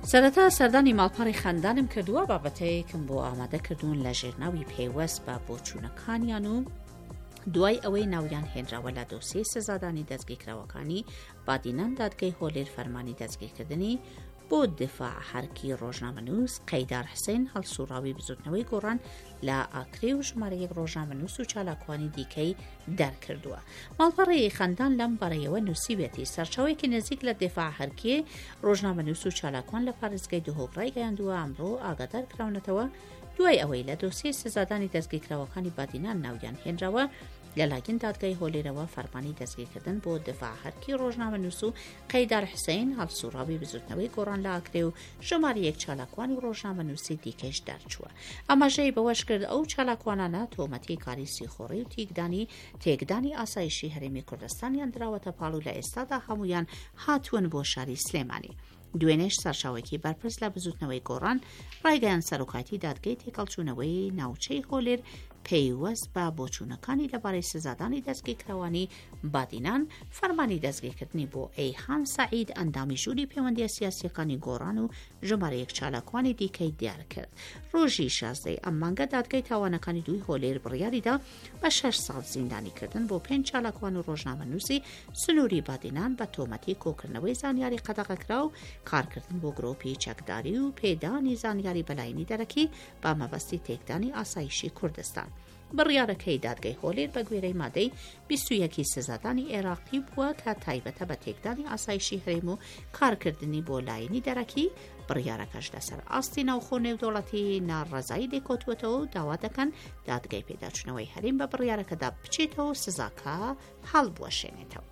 سەرەتا سەردانی ماڵپەڕی خەندانم کردووە بابەتەیەکم بۆ ئامادە کردوون لە ژێرناوی پێوەست بە بۆچوونەکانیان و دوای ئەوەی ناویان هێنراوە لە دۆسیە سزادانی دەستگیرکراوەکانی بادینان دادگای هۆلێر فەرمانی دەستگیرکردنی بۆ دفاع هەرکی ڕۆژنامەنووس قەیدار حسێن هەڵسوڕاوی بزوتنەوەی گۆڕان لە ئاکرێ و ژمارەیەک ڕۆژنامەنووس و چالاکوانی دیکەی دەرکردووە. ماڵپەڕی خەندان لەم بەڕێیەوە نووسیوێتی سەرچاوێکی نزیک لە دفاع هەرکی ڕۆژنامەنووس و چالاکوان لە پارێزگای دهۆک ڕایگەیاندووە ئەمڕۆ ئاگادار کراونەتەوە دوای ئەوەی لە دۆسیە سزادانی دەستگیرکراوەکانی بادینان ناویان هێنراوە لەلایەن دادگای هۆلێرەوە فەرمانی دەستگیرکردن بۆ دفاع هەرکی ڕۆژنامەنووس و قەیدار حسێن هەڵسوڕاوی بزوتنەوەی گۆڕان لە ئاکرێ و ژمارەیەک چالاکوان و ڕۆژنامەنووسی دیکەش دەرچووە. ئەماژەی بەوەش کرد ئەو چالاکوانانە تۆمەتی کاری سیخۆڕی و تیکدانی تێکدانی ئاسایشی هەرێمی کوردستانیان دراوەتە پاڵ و لە ئێستادا هەمویان هاتوون بۆ شاری سلێمانی. دوێنێش سەرچاوێکی بەرپرس لە بزوتنەوەی گۆڕان ڕایگەیان سەرۆکاتی دادگای تێکەڵچوونەوەی ناوچەی هۆلێر پەیوەست بە بۆچوونەکانی لەبارەی سزادانی دەستگیرکراوانی بادینان فەرمانی دەستگیرکردنی بۆ ئەیهان سەعید ئەندامی ژووری پەیوەندیە سیاسیەکانی گۆڕان و ژمارەیەک چالاکوانی دیکەی دیار کرد. ڕۆژی شازدەی ئەم مانگە دادگای تاوانەکانی دوی هۆلێر بڕیاریدا بە شەش ساڵ زیندانی کردن بۆ پێنج چالاکوان و ڕۆژنامەنووسی سنووری بادینان بە تۆمەتی کۆکردنەوەی زانیاری قەدەغەکرا و کارکردن بۆ گرۆپی چەکداری و پێدانی زانیاری بەلایەنی دەرەکی با مەبەستی تێکدانی ئاسایشی کوردستان. بڕیارەکەی دادگای هۆلێر بە گوێرەی مادەی بیست و یەکی سزادانی عێراقی بووە کە تایبەتە بە تێکدانی ئاسایشی هەرێم و کارکردنی بۆ لایەنی دەرەکی. بڕیارەکەش لەسەر ئاستی ناوخۆ نێودەوڵەتی ناڕەزایی دێکۆتوێتەوە و داوا دەکەن دادگای پێداچوونەوەی هەرێم بە بڕیارەکەدا بچێتەوە سزاکە هەڵبوەشێنێتەوە.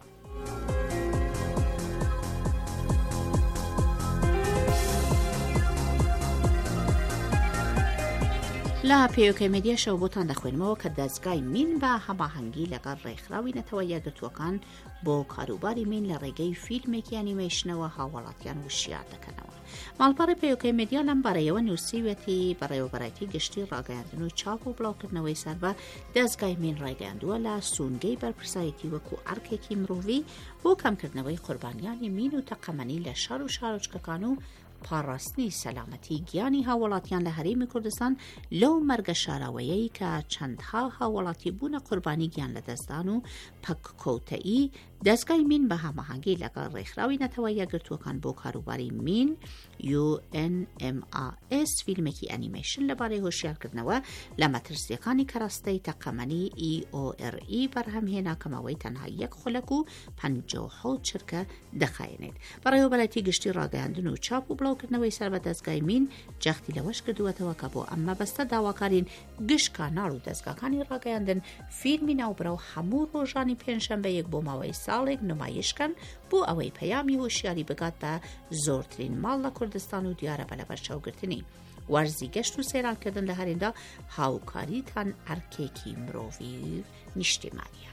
لە پێوەکەی مێدیاشەوە بۆتان دەخوێنمەوە کە دەستگای مین بە هەماهەنگی لەگەڵ ڕێکخراوی نەتەوە یەکگرتووەکان بۆ کاروباری مین لە ڕێگەی فیلمێکی ئەنیمەیشنەوە هاوڵاتیان وشیار دەکەنەوە. ماڵپەڕی پێوەکەی مێدیا لەم بارەیەوە نووسیوێتی بەڕێوەبەرەتی گشتی ڕاگەیاندن و چاپ و بڵاوکردنەوەی سەر بە دەستگای مین ڕایگەیاندووە لە سونگەی بەرپرسایەتی وەکو ئەرکێکی مرۆڤی بۆ کەمکردنەوەی قوربانیانی مین و تەقەمەنی لە شار و شارۆچکەکان و پاڕاستنی سەلامەتی گیانی هاوڵاتیان لە هەرێمی کوردستان لەو مەرگە شاراوەیەی کە چەندها هاوڵاتی بوونە قوربانی گیان لە دەستدان و پەککەوتەیی دەستگای مین بە هەماهەنگی لەگەڵ ڕێکخراوی نەتەوە یەکگرتووەکان بۆ کاروباری مین یو ئێن ئێم ئا ئێس فیلمێکی ئەنیمەیشن لەبارەی هۆشیارکردنەوە لە مەترسیەکانی کەڕاستەی تەقەمەنی ئی ئۆ ئەر ئی بەرهەمهێنا کەماوەی تەنها یەک خولەک و پەنجا و حەوت چرکە دەخایەنێت. بەڕێوەبەرەتی گشتی ڕاگەیاندن و چاپ و بڵاوکردنەوەی سەر بە دەستگای مین جەختی لەوەش کردووەتەوە کە بۆ ئەم مەبەستە داواکارین گشت کاناڵ و دەستگاکانی ڕاگەیاندن فیلمی ناوبرا و هەموو ڕۆژانی پێنجشەمبەیەک بۆ ماوەی ساڵێک نمایشکەن بۆ ئەوەی پەیامی هۆشیاری بگات بە زۆرترین ماڵ لە کوردستان و دیارە بە لەبەرچاوگرتنی وەرزی گەشت و سێرانکردن لە هەرێمدا هاوکاریتان ئەرکێکی مرۆڤی نیشتیمانیە.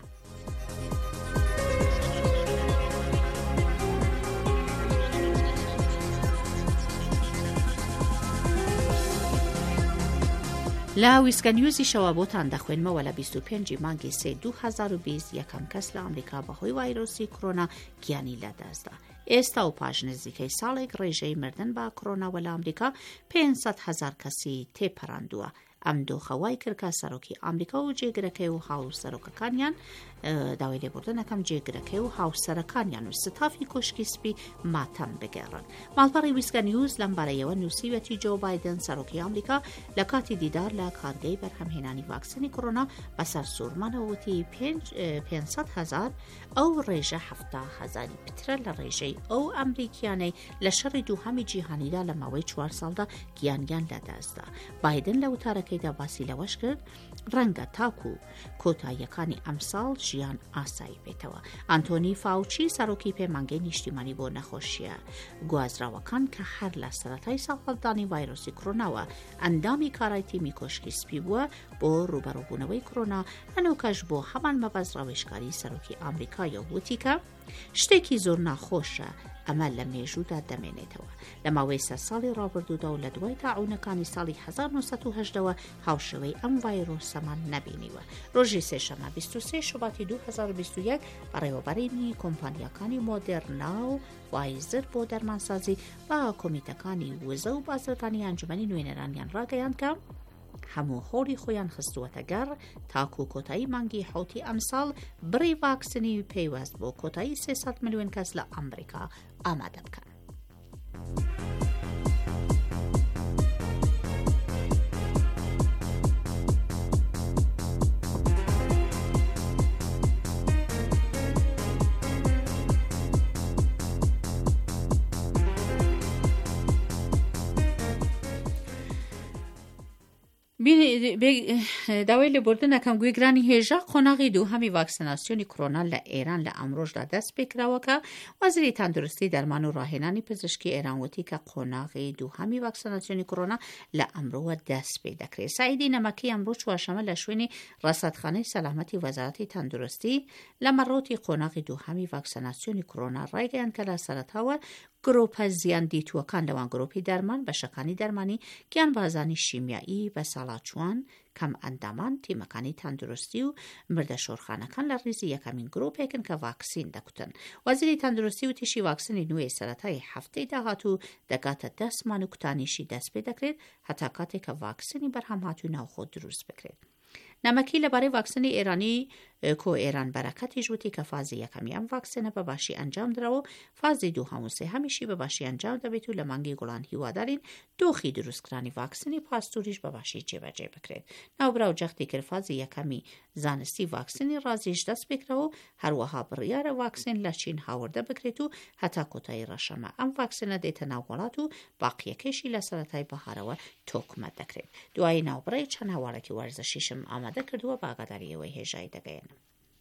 لە ویسکە نیوزی شەوە بۆتان دەخوێنمەوە لە بیست و پێنجی مانگی سێ دوو هەزار و بیست یەکەم کەس لە ئەمریکا بەهۆی ڤایرۆسی کۆرۆنا گیانی لەدەستدا. ئێستا و پاش نزیکەی ساڵێک ڕێژەی مردن بە کۆرۆناوە لە ئەمریکا پێنج هەزار کەسی تێپەڕاندووە. ئەم دۆخەوای کردکە سەرۆکی ئەمریکا و جێگرەکەی و هاوسەرۆکەکانیان داوای لێبوردنەکەم جێگرەکەی و هاوسەرەکانیان و ستافی کۆشکی سپی ماتەم بگێڕن. ماڵپەڕی ویسکە نیوز لەم بارەیەوە نووسیوەتی جۆ بایدن سەرۆکی ئەمریکا لە کاتی دیدار لە کارگەی بەرهەمهێنانی ڤاکسینی کۆرۆنا بەسەر سوورمانەوەتی پێنج هەزار ئەو ڕێژە هەفتا هەزاری پترە لە ڕێژەی ئەو ئەمریکیانەی لە شەڕی دووهەمی جیهانیدا لە ماوەی چوار ساڵدا گیانیان لەدەستدا. بایدن لە وتارەکەیدا باسی لەوەش کرد ڕەنگە تاکو کۆتاییەکانی ئەمساڵ ژیان ئاسایی بێتەوە. ئەنتۆنی فاوچی سەرۆکی پەیمانگەی نیشتیمانی بۆ نەخۆشیە گوازراوەکان کە هەر لە سەرەتای ساڵهەڵدانی ڤایرۆسی کۆرۆناوە ئەندامی کارای تیمی کۆشکی سپی بووە بۆ ڕوبەڕووبوونەوەی کۆرۆنا هەنووکەش بۆ هەمان مەبەست ڕاوێژکاری سەرۆکی ئەمریکایە وتی کە شتێکی زۆر ناخۆشە ئەمە لە مێژوودا دەمێنێتەوە. لە ماوەی سە ساڵی ڕابردوودا و لە دوای تاعونەکانی ساڵی هەزار و نۆسەد و هەژدەوە هاوشێوەی ئەم ڤایرۆسەمان نەبینیوە. ڕۆژی سێشەمە بیست و سێ شوباتی دوو هەزار و بیست و یەک بەڕێوەبەرینی کۆمپانیاکانی مۆدێرنا و فایزر بۆ دەرمانسازی بە کۆمیتەکانی وزە و بازرگانی ئەنجومەنی نوێنەرانیان ڕاگەیاند کە هەموو هۆڵی خۆیان خستووەتە گەڕ تاکو و کۆتایی مانگی حوتی ئەمساڵ بڕی ڤاکسنی پێیوەست بۆ کۆتایی سێسەد ملیۆن کەس لە ئەمریکا ئامادە بکەن. داوای لێبوردنەکەم گوێگرانی هێژە قۆناغی دووهەمی ڤاکسیناسیۆنی کۆرۆنا لە ئێران لە ئەمڕۆژدا دەست پێکراوەکە وەزیری تەندروستی دەرمان و ڕاهێنانی پزیشکی ئێران وتی کە قۆناغی دووهەمی ڤاکسیناسیۆنی کۆرۆنا لە ئەمڕۆوە دەست پێ دەکرێت. سعیدی نەمەکی ئەمڕۆ چوارشەمە لە شوێنی ڕەسەدخانەی سەلامەتی وەزارەتی تەندروستی لە مەڕۆتی قۆناغی دووهەمی ڤاکسیناسیۆنی کۆرۆنا ڕایگەیاند کە لە سەرەتاوە گرۆپە زیان دیتووەکان لەوان گرۆپی دەرمان بەشەکانی دەرمانی گیان بازانی شیمیایی بە ساڵاچوان کەم ئەندامان تیمەکانی تەندروستی و مردە شۆرخانەکان لە ڕیزی یەکەمین گرۆپێکن کە ڤاکسین دەکوتن. وەزیری تەندروستی و تیشی ڤاکسینی نوێی سەرەتای هەفتەی داهاتوو دەگاتە دەستمان و کوتانیشی دەست پێ دەکرێت هەتا کاتێک کە ڤاکسینی بەرهەم هاتووی ناوخۆ دروست بکرێت. نەمەکی لەبارەی ڤاکسینی ئێرانی کۆ ئێران بەرەکەتی ژووتی کە فازی یەکەمی ئەم ڤاکسینە بە باشی ئەنجام درەوە، فازی دووهەم و سێهەمیشی بە باشی ئەنجام دەبێت و لە مانگی گوڵان هیوادارین دۆخی دروستکرانی ڤاکسینی پاستوریش بە باشی جێبەجێ بکرێت. ناوبراو جەختی کرد فازی یەکەمی زانستی ڤاکسینی ڕازیش دەست پێکراوە و هەروەها بڕیارە ڤاکسین لە چین هاوردە بکرێت و هەتا کۆتایی ڕەشەمە ئەم ڤاکسینە دێتە ناو وڵات و باقیەکەشی لە سەرەتای بەهارەوە تۆکمە دەکرێت. دوای ناوبڕی چەند هەواڵێکی وەرزشیشم ئامادە کردووە بە ئاگاداریەوەی هێژایی دەگەێنم.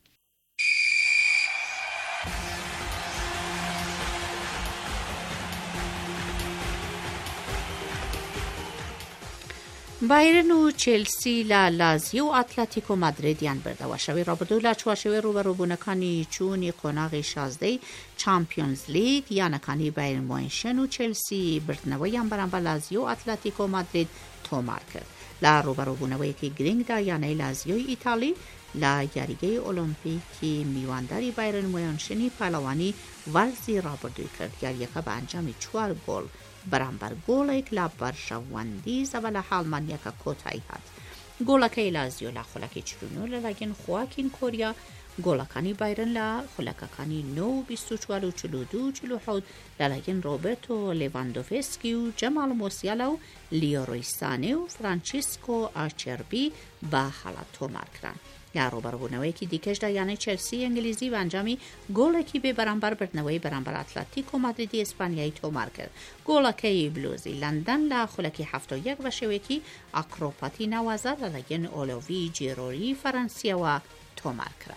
بایرن و چێلسی لە لازیۆ و ئاتلەتیکۆ مادریدیان بردەوە. شەوی ڕابردوو لە چوارچێوەی ڕوبەڕووبوونەکانی چوونی قۆناغی شازدەی چامپیۆنز لیگ یانەکانی بایرن مۆینشن و چێلسی بردنەوەیان بەرامبەر لازیۆ و ئاتلەتیکۆ مادرید تۆمار کرد. لە ڕوبەڕووبوونەوەیەکی گرنگدا یانەی لازیۆی ئیتالی لە یاریگەی ئۆلۆمپیکی میوانداری بایرن مۆینشنی پالەوانی وەرزی ڕابردووی کرد. یاریەکە بە ئەنجامی چوار گۆڵ بەرامبەر گۆڵێک لە بەرژەوەندی زەبە لە هاڵمانیەکە کۆتایی هات. گۆڵەکەی لازیۆ لە خولەکی چلونۆ لەلایەن خواکین کۆریا، گۆڵەکانی بایرن لە خولەکەکانی نۆ و بیست و چوار و چل و دوو و چل و حەوت لەلایەن ڕۆبێرتۆ لێڤاندۆڤسکی و جەمال مۆسیالە و لیۆڕۆی سانێ و فرانچیسکۆ ئاچێربی بە هەڵات تۆمارکران. لە ڕوبەڕبوونەوەیەکی دیکەشدا یانەی چێلسی ئەنگلیزی بەنجامی گۆڵێکی بێ بەرامبەر بردنەوەی بەرامبەر ئاتلەتیکۆ مادریدی ئیسپانیایی تۆمار کرد. گۆڵەکەی بلوزی لەندەن لە خولەکی هەفتە و یەک بە شێوەیەکی ئاکرۆپاتی ناوازە لەلایەن ئۆلۆڤی جیرۆری فەرەنسیەوە تۆمار کرا.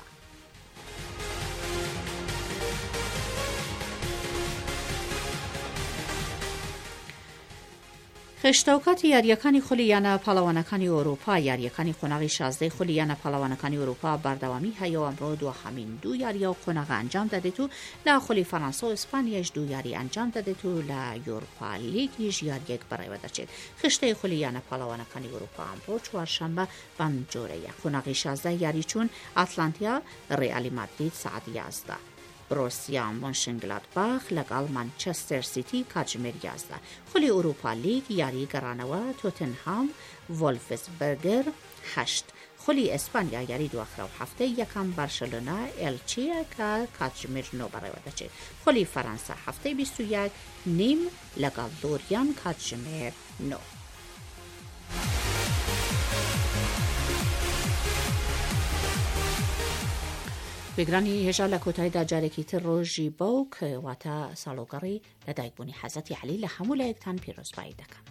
خشتەوکاتی یاریەکانی خولی یانە پاڵەوانەکانی ئەوروپا یاریەکانی قۆناغی شازدەی خولی یانە پاڵەوانەکانی ئەوروپا بەردەوامی هەیەوە ئەمڕۆ دووەهەمین دوو یاریە و قۆناغ ئەنجام دەدێت و لە خولی فەڕەنسا و ئیسپانیاش دوو یاری ئەنجام دەدێت و لە یۆرۆپا لیگیش یاریەک بەڕێوە دەچێت. خشتەی خولی یانە پاڵەوانەکانی ئەوروپا ئەمڕۆ چوارشەممە بەم جۆرەیە. قۆناغی شازدە یاری چوون ئاتلانتیا ڕێئالی مادرید سەعات یازدە، بروسیا مۆنشنگلادباخ لەگەڵ مانچەستەر سیتی کاتژمێر یازدە. خولی ئەوروپا لیگ یاری گەڕانەوە تۆتنهام ڤۆلفسبەرگەر هەشت. خولی ئیسپانیا یاری دواخرە و هەفتەی یەکەم بارشلۆنا ئێلچێ کە کاتژمێر نۆ بەڕێوە دەچێت. خولی فەرەنسا هەفتەی بیست و یەک نیم لەگەڵ لۆریان کاتژمێر نۆ. بێگرانی هێژا لە کۆتاییدا جارێکی تر ڕۆژی بەوک واتە ساڵۆگەڕی لەدایکبوونی حەزەتی عەلی لە هەموو لایەکتان پیرۆزبایی دەکەم.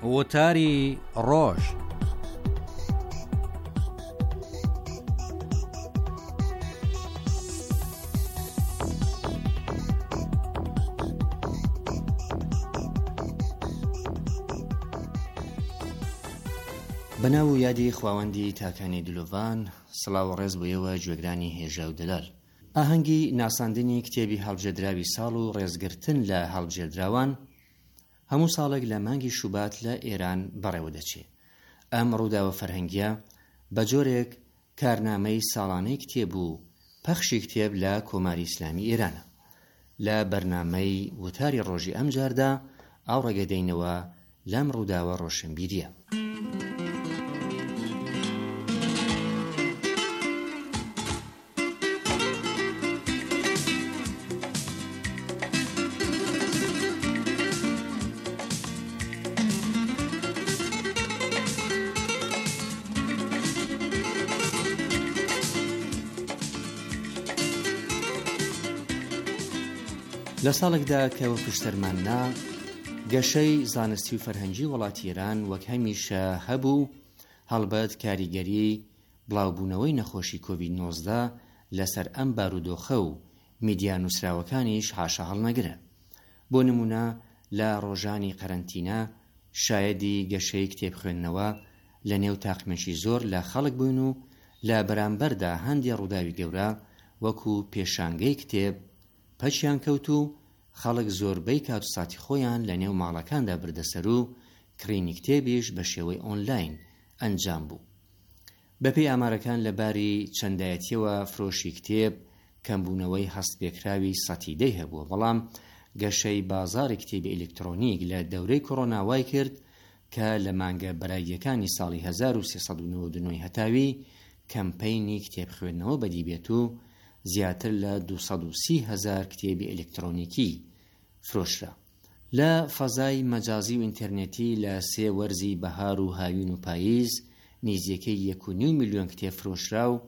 وتاری ڕۆژ. بەناو و یادی خواوەندی تاکانی دلۆڤان، سڵاو ڕێز بۆیەوە گوێگرانی هێژا و دەلال. ئاهەنگی ناساندنی کتێبی هەڵبژێردراوی ساڵ و ڕێزگرتن لە هەڵبژێردراوان هەموو ساڵێک لە مانگی شوبات لە ئێران بەڕێوە دەچێت. ئەم ڕووداوە فەرهەنگیە بە جۆرێک کارنامەی ساڵانەی کتێب و پەخشی کتێب لە کۆماری ئیسلامی ئێرانە. لە بەرنامەی وتاری ڕۆژی ئەم جاردا ئاو ڕێگەدەینەوە لەم ڕووداوە ڕۆشنبیریە. لە ساڵێکدا کەوە پشتەرماننا گەشەی زانستی و فەرهەنگی وڵاتی ئێران وەک هەمیشە هەبوو، هەڵبەت کاریگەری بڵاوبوونەوەی نەخۆشی کۆڤید نۆزدە لەسەر ئەم بارودۆخە و میدیا نووسراوەکانیش حاشا هەڵنەگرە. بۆ نمونە لە ڕۆژانی قەرەنتینە شایەدی گەشەی کتێب خوێندنەوە لە نێو تاقیمەشی زۆر لە خەڵک بوون و لە بەرامبەردا هەندی ڕووداوی گەورە وەکو پێشانگەی کتێب پەچیان کەوت و خەڵک زۆربەی کات و ساتی خۆیان لە نێو ماڵەکاندا بردەسەر و کڕینی کتێبیش بە شێوەی ئۆنلاین ئەنجام بوو. بەپێی ئامارەکان لەباری چەندایەتیەوە فرۆشی کتێب کەمبوونەوەی هەست پێکراوی سەتیدەی هەبووە، بەڵام گەشەی بازاری کتێبی ئێلکترۆنیک لە دەورەی کۆڕۆنا وای کرد کە لە مانگە بەراییەکانی ساڵی هەزار و سێسەد و نۆ و نۆ هەتاوی کەمپەینی کتێب خوێندنەوە بەدیبێت و زیاتر لە دووسەد و سی هەزار کتێبی ئێلکترۆنیکی فرۆشرا. لە فەزای مەجازی و ئینتەرنێتی لە سێ وەرزی بەهار و هاوین و پاییز نزیکەی یەک و نیو میلیۆن کتێب فرۆشرا و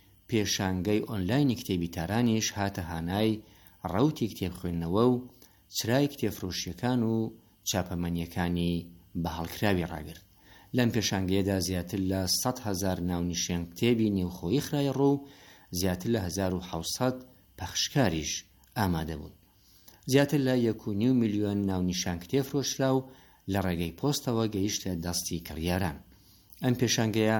پێشانگەی ئۆنلاینی کتێبی تارانیش هاتە هانای ڕەوتی کتێب خوێندنەوە و چرای کتێبفرۆشیەکان و چاپەمەنیەکانی بەهەڵکراوی ڕاگرت. لەم پێشانگەیەدا زیاتر لە سەد هەزار ناونیشێن کتێبی نێوخۆیی خرای ڕۆ و زیاتر لە هەزار و حەوسەد پەخشکاریش ئامادە بوون. زیاتر لە یەک و نیو میلیۆن ناونیشان کتێب فرۆشرا و لە ڕێگەی پۆستەوە گەیشتە دەستی کڕیاران. ئەم پێشانگەیە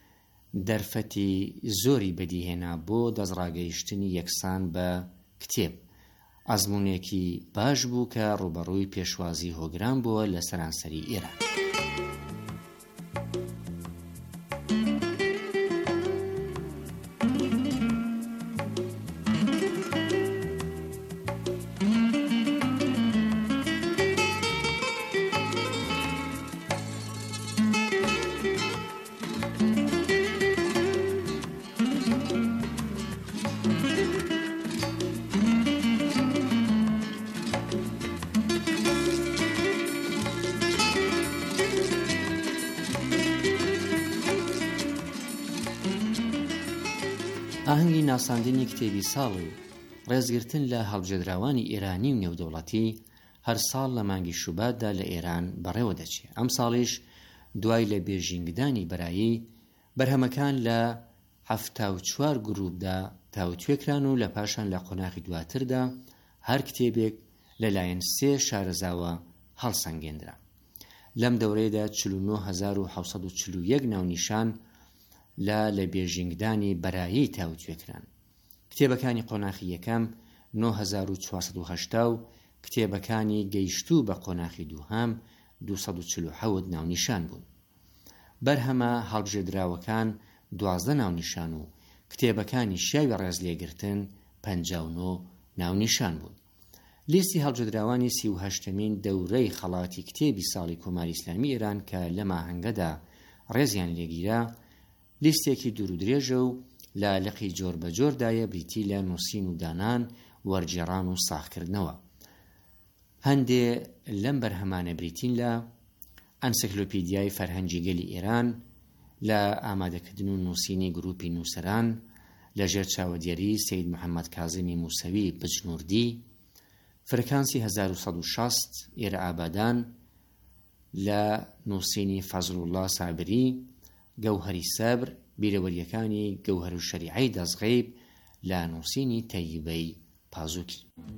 دەرفەتی زۆری بەدیهێنا بۆ دەستڕاگەیشتنی یەکسان بە کتێب. ئەزموونێکی باش بوو کە ڕوبەڕووی پێشوازی هۆگران بووە لە سەرانسەری ئێران. ئاهەنگی ناساندنی کتێبی ساڵ و ڕێزگرتن لە هەڵبژێردراوانی ئێرانی و نێودەوڵەتی هەر ساڵ لە مانگی شوباتدا لە ئێران بەڕێوە دەچێت. ئەم ساڵیش دوای لە بێژینگدانی بەرایی بەرهەمەکان لە هەفتا و چوار گروپدا تاوتوێکران و لە پاشان لە قۆناغی دواتردا هەر کتێبێک لەلایەن سێ شارەزاوە هەڵسەنگێنرا. لەم دەورەیەدا چل و نۆ هەزار و حەوسەد و چل و یەک ناونیشان لە لە بێژینگدانی بەرایی تاوتوێکران. کتێبەکانی قۆناغی یەکەم نۆ هەزار و چوارسەد و هەشتا و کتێبەکانی گەیشتوو بە قۆناغی دووهەم دووسەد و چل و حەوت ناونیشان بوون. بەرهەمە هەڵبژێردراوەکان دوازدە ناونیشان و کتێبەکانی شیاوی ڕێزلێگرتن پەنجا و نۆ ناونیشان بوون. لیستی هەڵبژێردراوانی سی و هەشتمین دەورەی خەڵاتی کتێبی ساڵی کۆماری ئیسلامی ئێران کە لە ماهەنگەدا ڕێزیان لێگیرا لیستێکی دوور و درێژە و لە لەقی جۆر بە جۆردایە بریتی لە نووسین و دانان وەرجێڕان و ساختکردنەوە. هەندێ لەم بەرهەمانە بریتین لە ئەنسیکلۆپیدیای فەرهەنگی گەلی ئێران، لە ئامادەکردن و نووسینی گروپی نووسەران لەژێر چاوەدیەری سەید محەممەد کازمی موسەوی بجنوردی، فرکانسی هەزار و سەد و شەست ئێرە ئابادان، لە نووسینی فەزل الله سابری گەوهەری سەبر بیرەوەریەکانی گەوهەر و شەریعەی دەزغەیب لە نووسینی تەیبەی پازووکی.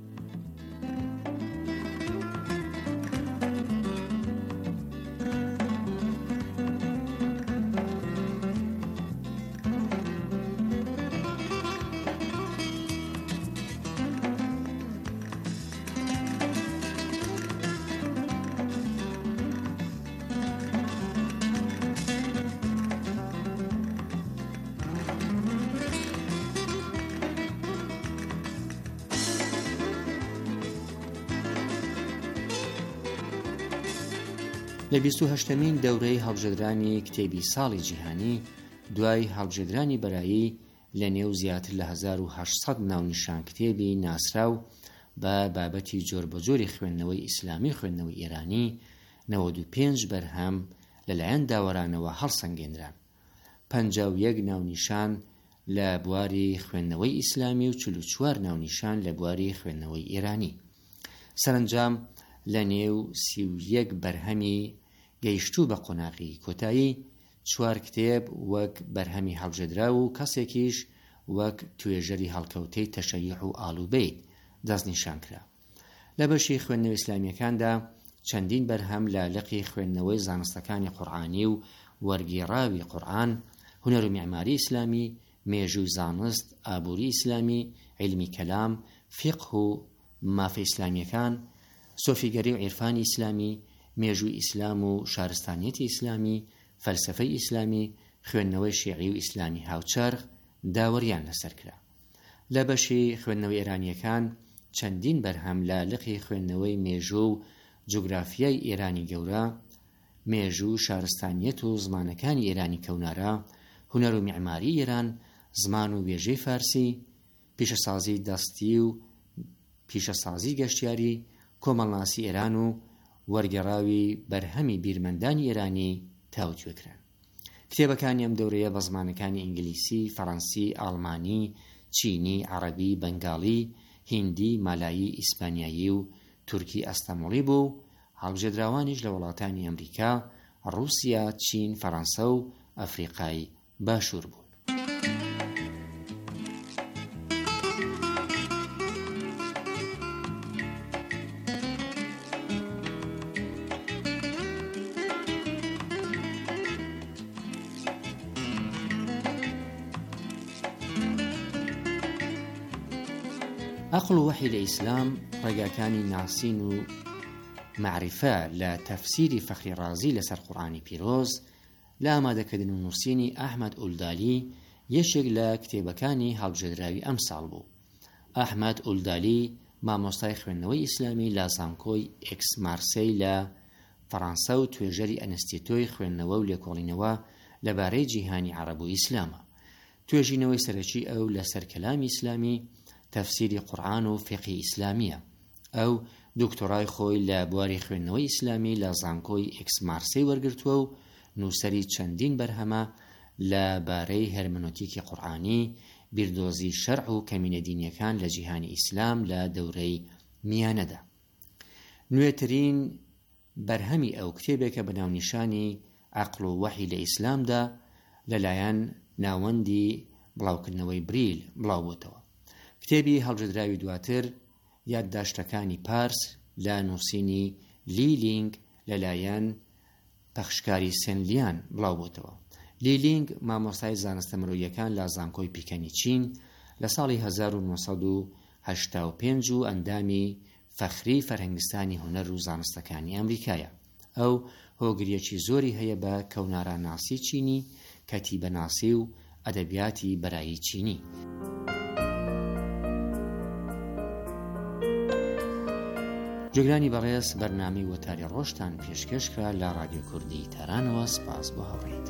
لە بیست و هەشتمین دەورەی هەڵبژێردرانی کتێبی ساڵی جیهانی دوای هەڵبژێردرانی بەرایی لە نێو زیاتر لە هەزار و هەشت ناونیشان کتێبی ناسراو بە بابەتی جۆربەجۆری خوێندنەوەی ئیسلامی خوێندنەوەی ئێرانی نەوەد و پێنج بەرهەم لەلایەن داوەرانەوە هەڵسەنگێنران، پەنجا و یەک ناونیشان لە بواری خوێندنەوەی ئیسلامی و چل و چوار ناونیشان لە بواری خوێندنەوەی ئێرانی. سەرنجام لە نێو سی و یەک بەرهەمی گەیشتوو بە قۆناغی کۆتایی چوار کتێب وەک بەرهەمی هەڵبژێردرا و کەسێکیش وەک توێژەری هەڵکەوتەی تەشەیع و ئاڵوبەیت دەستنیشان کرا. لە بەشی خوێندنەوەی ئیسلامیەکاندا چەندین بەرهەم لە لەقی خوێندنەوەی زانستەکانی قورئانی و وەرگێڕاوی قورئان، هونەر و میعماری ئیسلامی، مێژووی زانست، ئابووری ئیسلامی، عیلمی کەلام، فیقه و مافە ئیسلامیەکان، سۆفیگەری و عیرفانی ئیسلامی، مێژووی ئیسلام و شارستانیەتی ئیسلامی، فەلسەفەی ئیسلامی، خوێندنەوەی شیعی و ئیسلامی هاوچەرخ داوەریان لەسەر کرا. لە بەشی خوێندنەوەی ئێرانیەکان چەندین بەرهەم لە لەقی خوێندنەوەی مێژوو و جوگرافیای ئێرانی گەورە، مێژوو شارستانیەت و زمانەکانی ئێرانی کەونارە، هونەر و میعماری ئێران، زمان و وێژەی فارسی، پیشەسازی دەستی و پیشەسازی گەشتیاری، کۆمەڵناسی ئێران و وەرگێڕاوی بەرهەمی بیرمەندانی ئێرانی تاوتوێکران. کتێبەکانی ئەم دەورەیە بە زمانەکانی ئینگلیسی، فەڕەنسی، ئاڵمانی، چینی، عەرەبی، بەنگاڵی، هیندی، مالایی، ئیسپانیایی و تورکی ئەستەمۆڵی بوو. هەڵبژێردراوانیش لە وڵاتانی ئەمریکا، ڕووسیا، چین، فەڕەنسا و ئەفریقای باشوور بوون. عەقڵ و وەحی لە ئیسلام ڕێگاکانی ناسین و معریفە لە تەفسیری فەخری ڕازی لەسەر قورئانی پیرۆز لە ئامادەکردن و نووسینی ئەحمەد ئولدالی یەکێک لە کتێبەکانی هەڵبژێردراوی ئەم ساڵ بوو. ئەحمەد ئولدالی مامۆستای خوێندنەوەی ئیسلامی لە زانکۆی ئێکس مارسەی لە فەڕەنسا و توێژەری ئەنستیتۆی خوێندنەوە و لێکۆڵینەوە لەبارەی جیهانی عەرەب و ئیسلامە. توێژینەوەی سەرەکی ئەو لەسەر کەلامی ئیسلامی، تەفسیری قورئان و فقی ئیسلامیە. ئەو دکتۆرای خۆی لە بواری خوێندنەوەی ئیسلامی لە زانکۆی ئێکس مارسەی وەرگرتووە و نووسەری چەندین بەرهەمە لە بارەی هەرمنۆتیکی قورئانی، بیردۆزی شەرع و کەمینە دینیەکان لە جیهانی ئیسلام لە دەورەی میانەدا. نوێترین بەرهەمی ئەو کتێبێکە بە ناونیشانی عەقڵ و وەحی لە ئیسلامدا لەلایەن ناوەندی بڵاوکردنەوەی بریل بڵاو بووتەوە. کتێبی هەڵبژێردراوی دواتر یادداشتەکانی پارس لە نووسینی لیلینگ لەلایەن پەخشکاری سێنلیان بڵاو بووتەوە. لیلینگ مامۆستای زانستە مرۆییەکان لە زانکۆی پیکەنی چین لە ساڵی هەزار و نۆ سەد و هەشتا و پێنج و ئەندامی فەخری فەرهەنگستانی هونەر و زانستەکانی ئەمریکایە. ئەو هۆگریەکی زۆری هەیە بە کەوناراناسی چینی، کەتیبەناسی و ئەدەبیاتی بەرایی چینی. جێگرانی بەڕێز بەرنامەی وەتاری ڕۆژتان پێشکەشکرا لە رادیۆ کوردی تارانەوە. سپاس بۆ هاوڕێیت.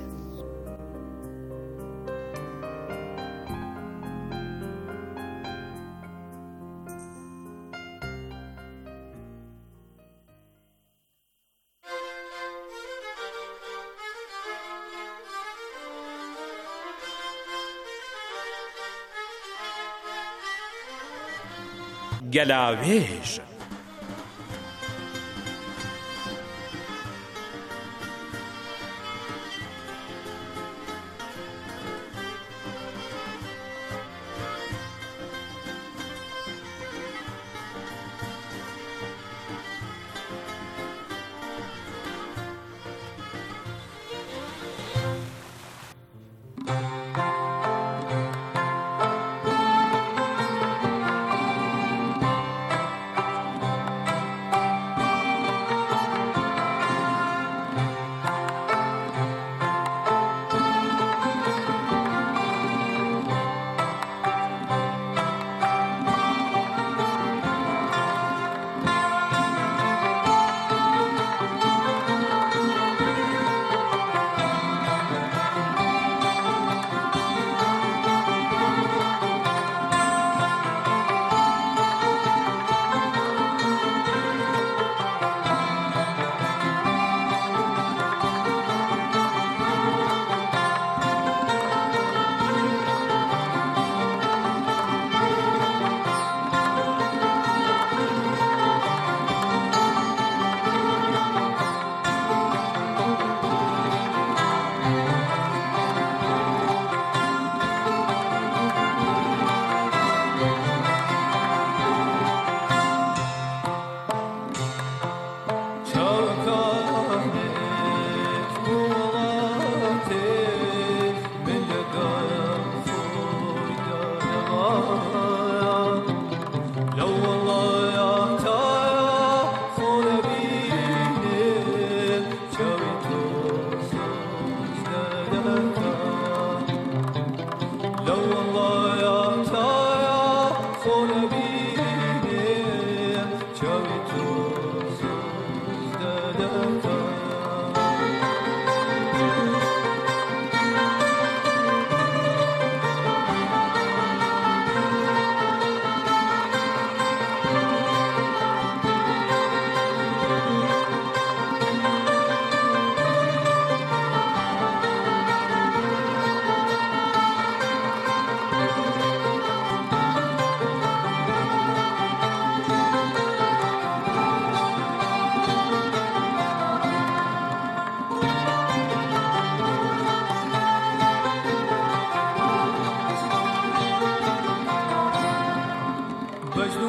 گەلاوێژ مجنون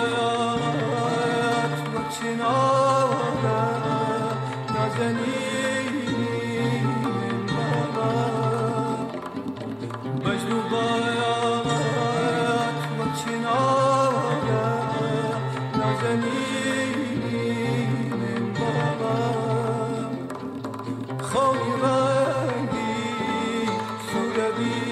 باید مچنارم نازنین بابا مجنون باید مچنارم نازنین بابا خوی رنگی سوربی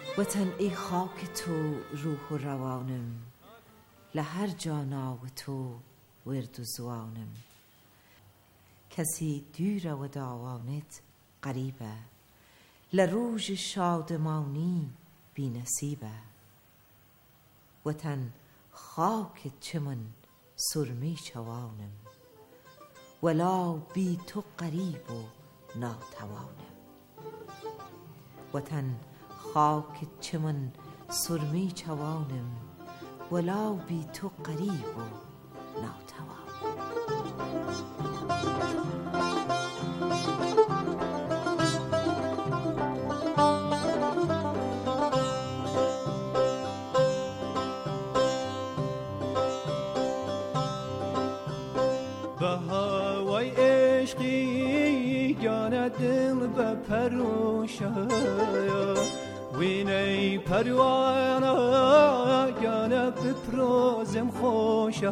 وطن ای خاک تو روح و روانم، لهر جا ناو تو ورد و زوانم. کسی دور و داوانت قریبه، لروج شادمانی بی نصیبه. وطن خاک چمن سرمی چوانم، ولا بی تو قریب و ناتوانم. وطن خاک چمن سرمی چوانم، ولا بی تو قریب و ناتوانم. به هوای عشقی گانه دل به پروشه، وینی پروانه گانه بپروزم خوشه.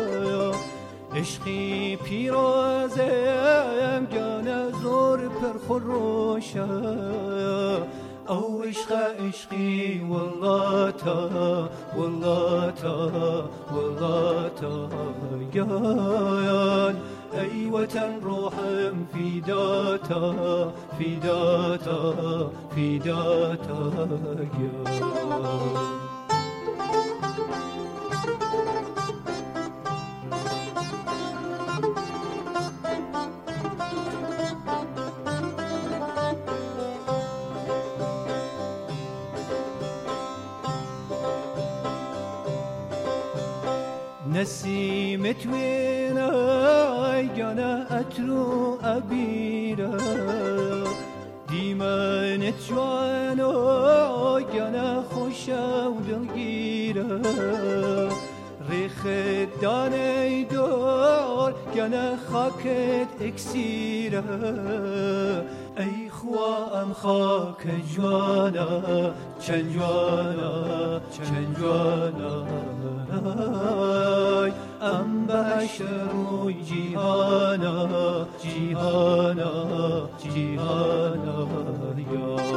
عشقی پیروزم گانه زور پرخروشه. او عشق عشقی والله تا والله تا والله تا یان. ای وطن روحم فداتا فداتا فداتا یان. نسیم توینه گانه اترو ابیره، دیمنت جوانه گانه خوش و دلگیره. ریخ دانه دور گانه خاکت اکسیره. ای خوام خاک جوانا چند جوانا چند جوانا. ام بشر جیهانا جیهانا جیهانا یا.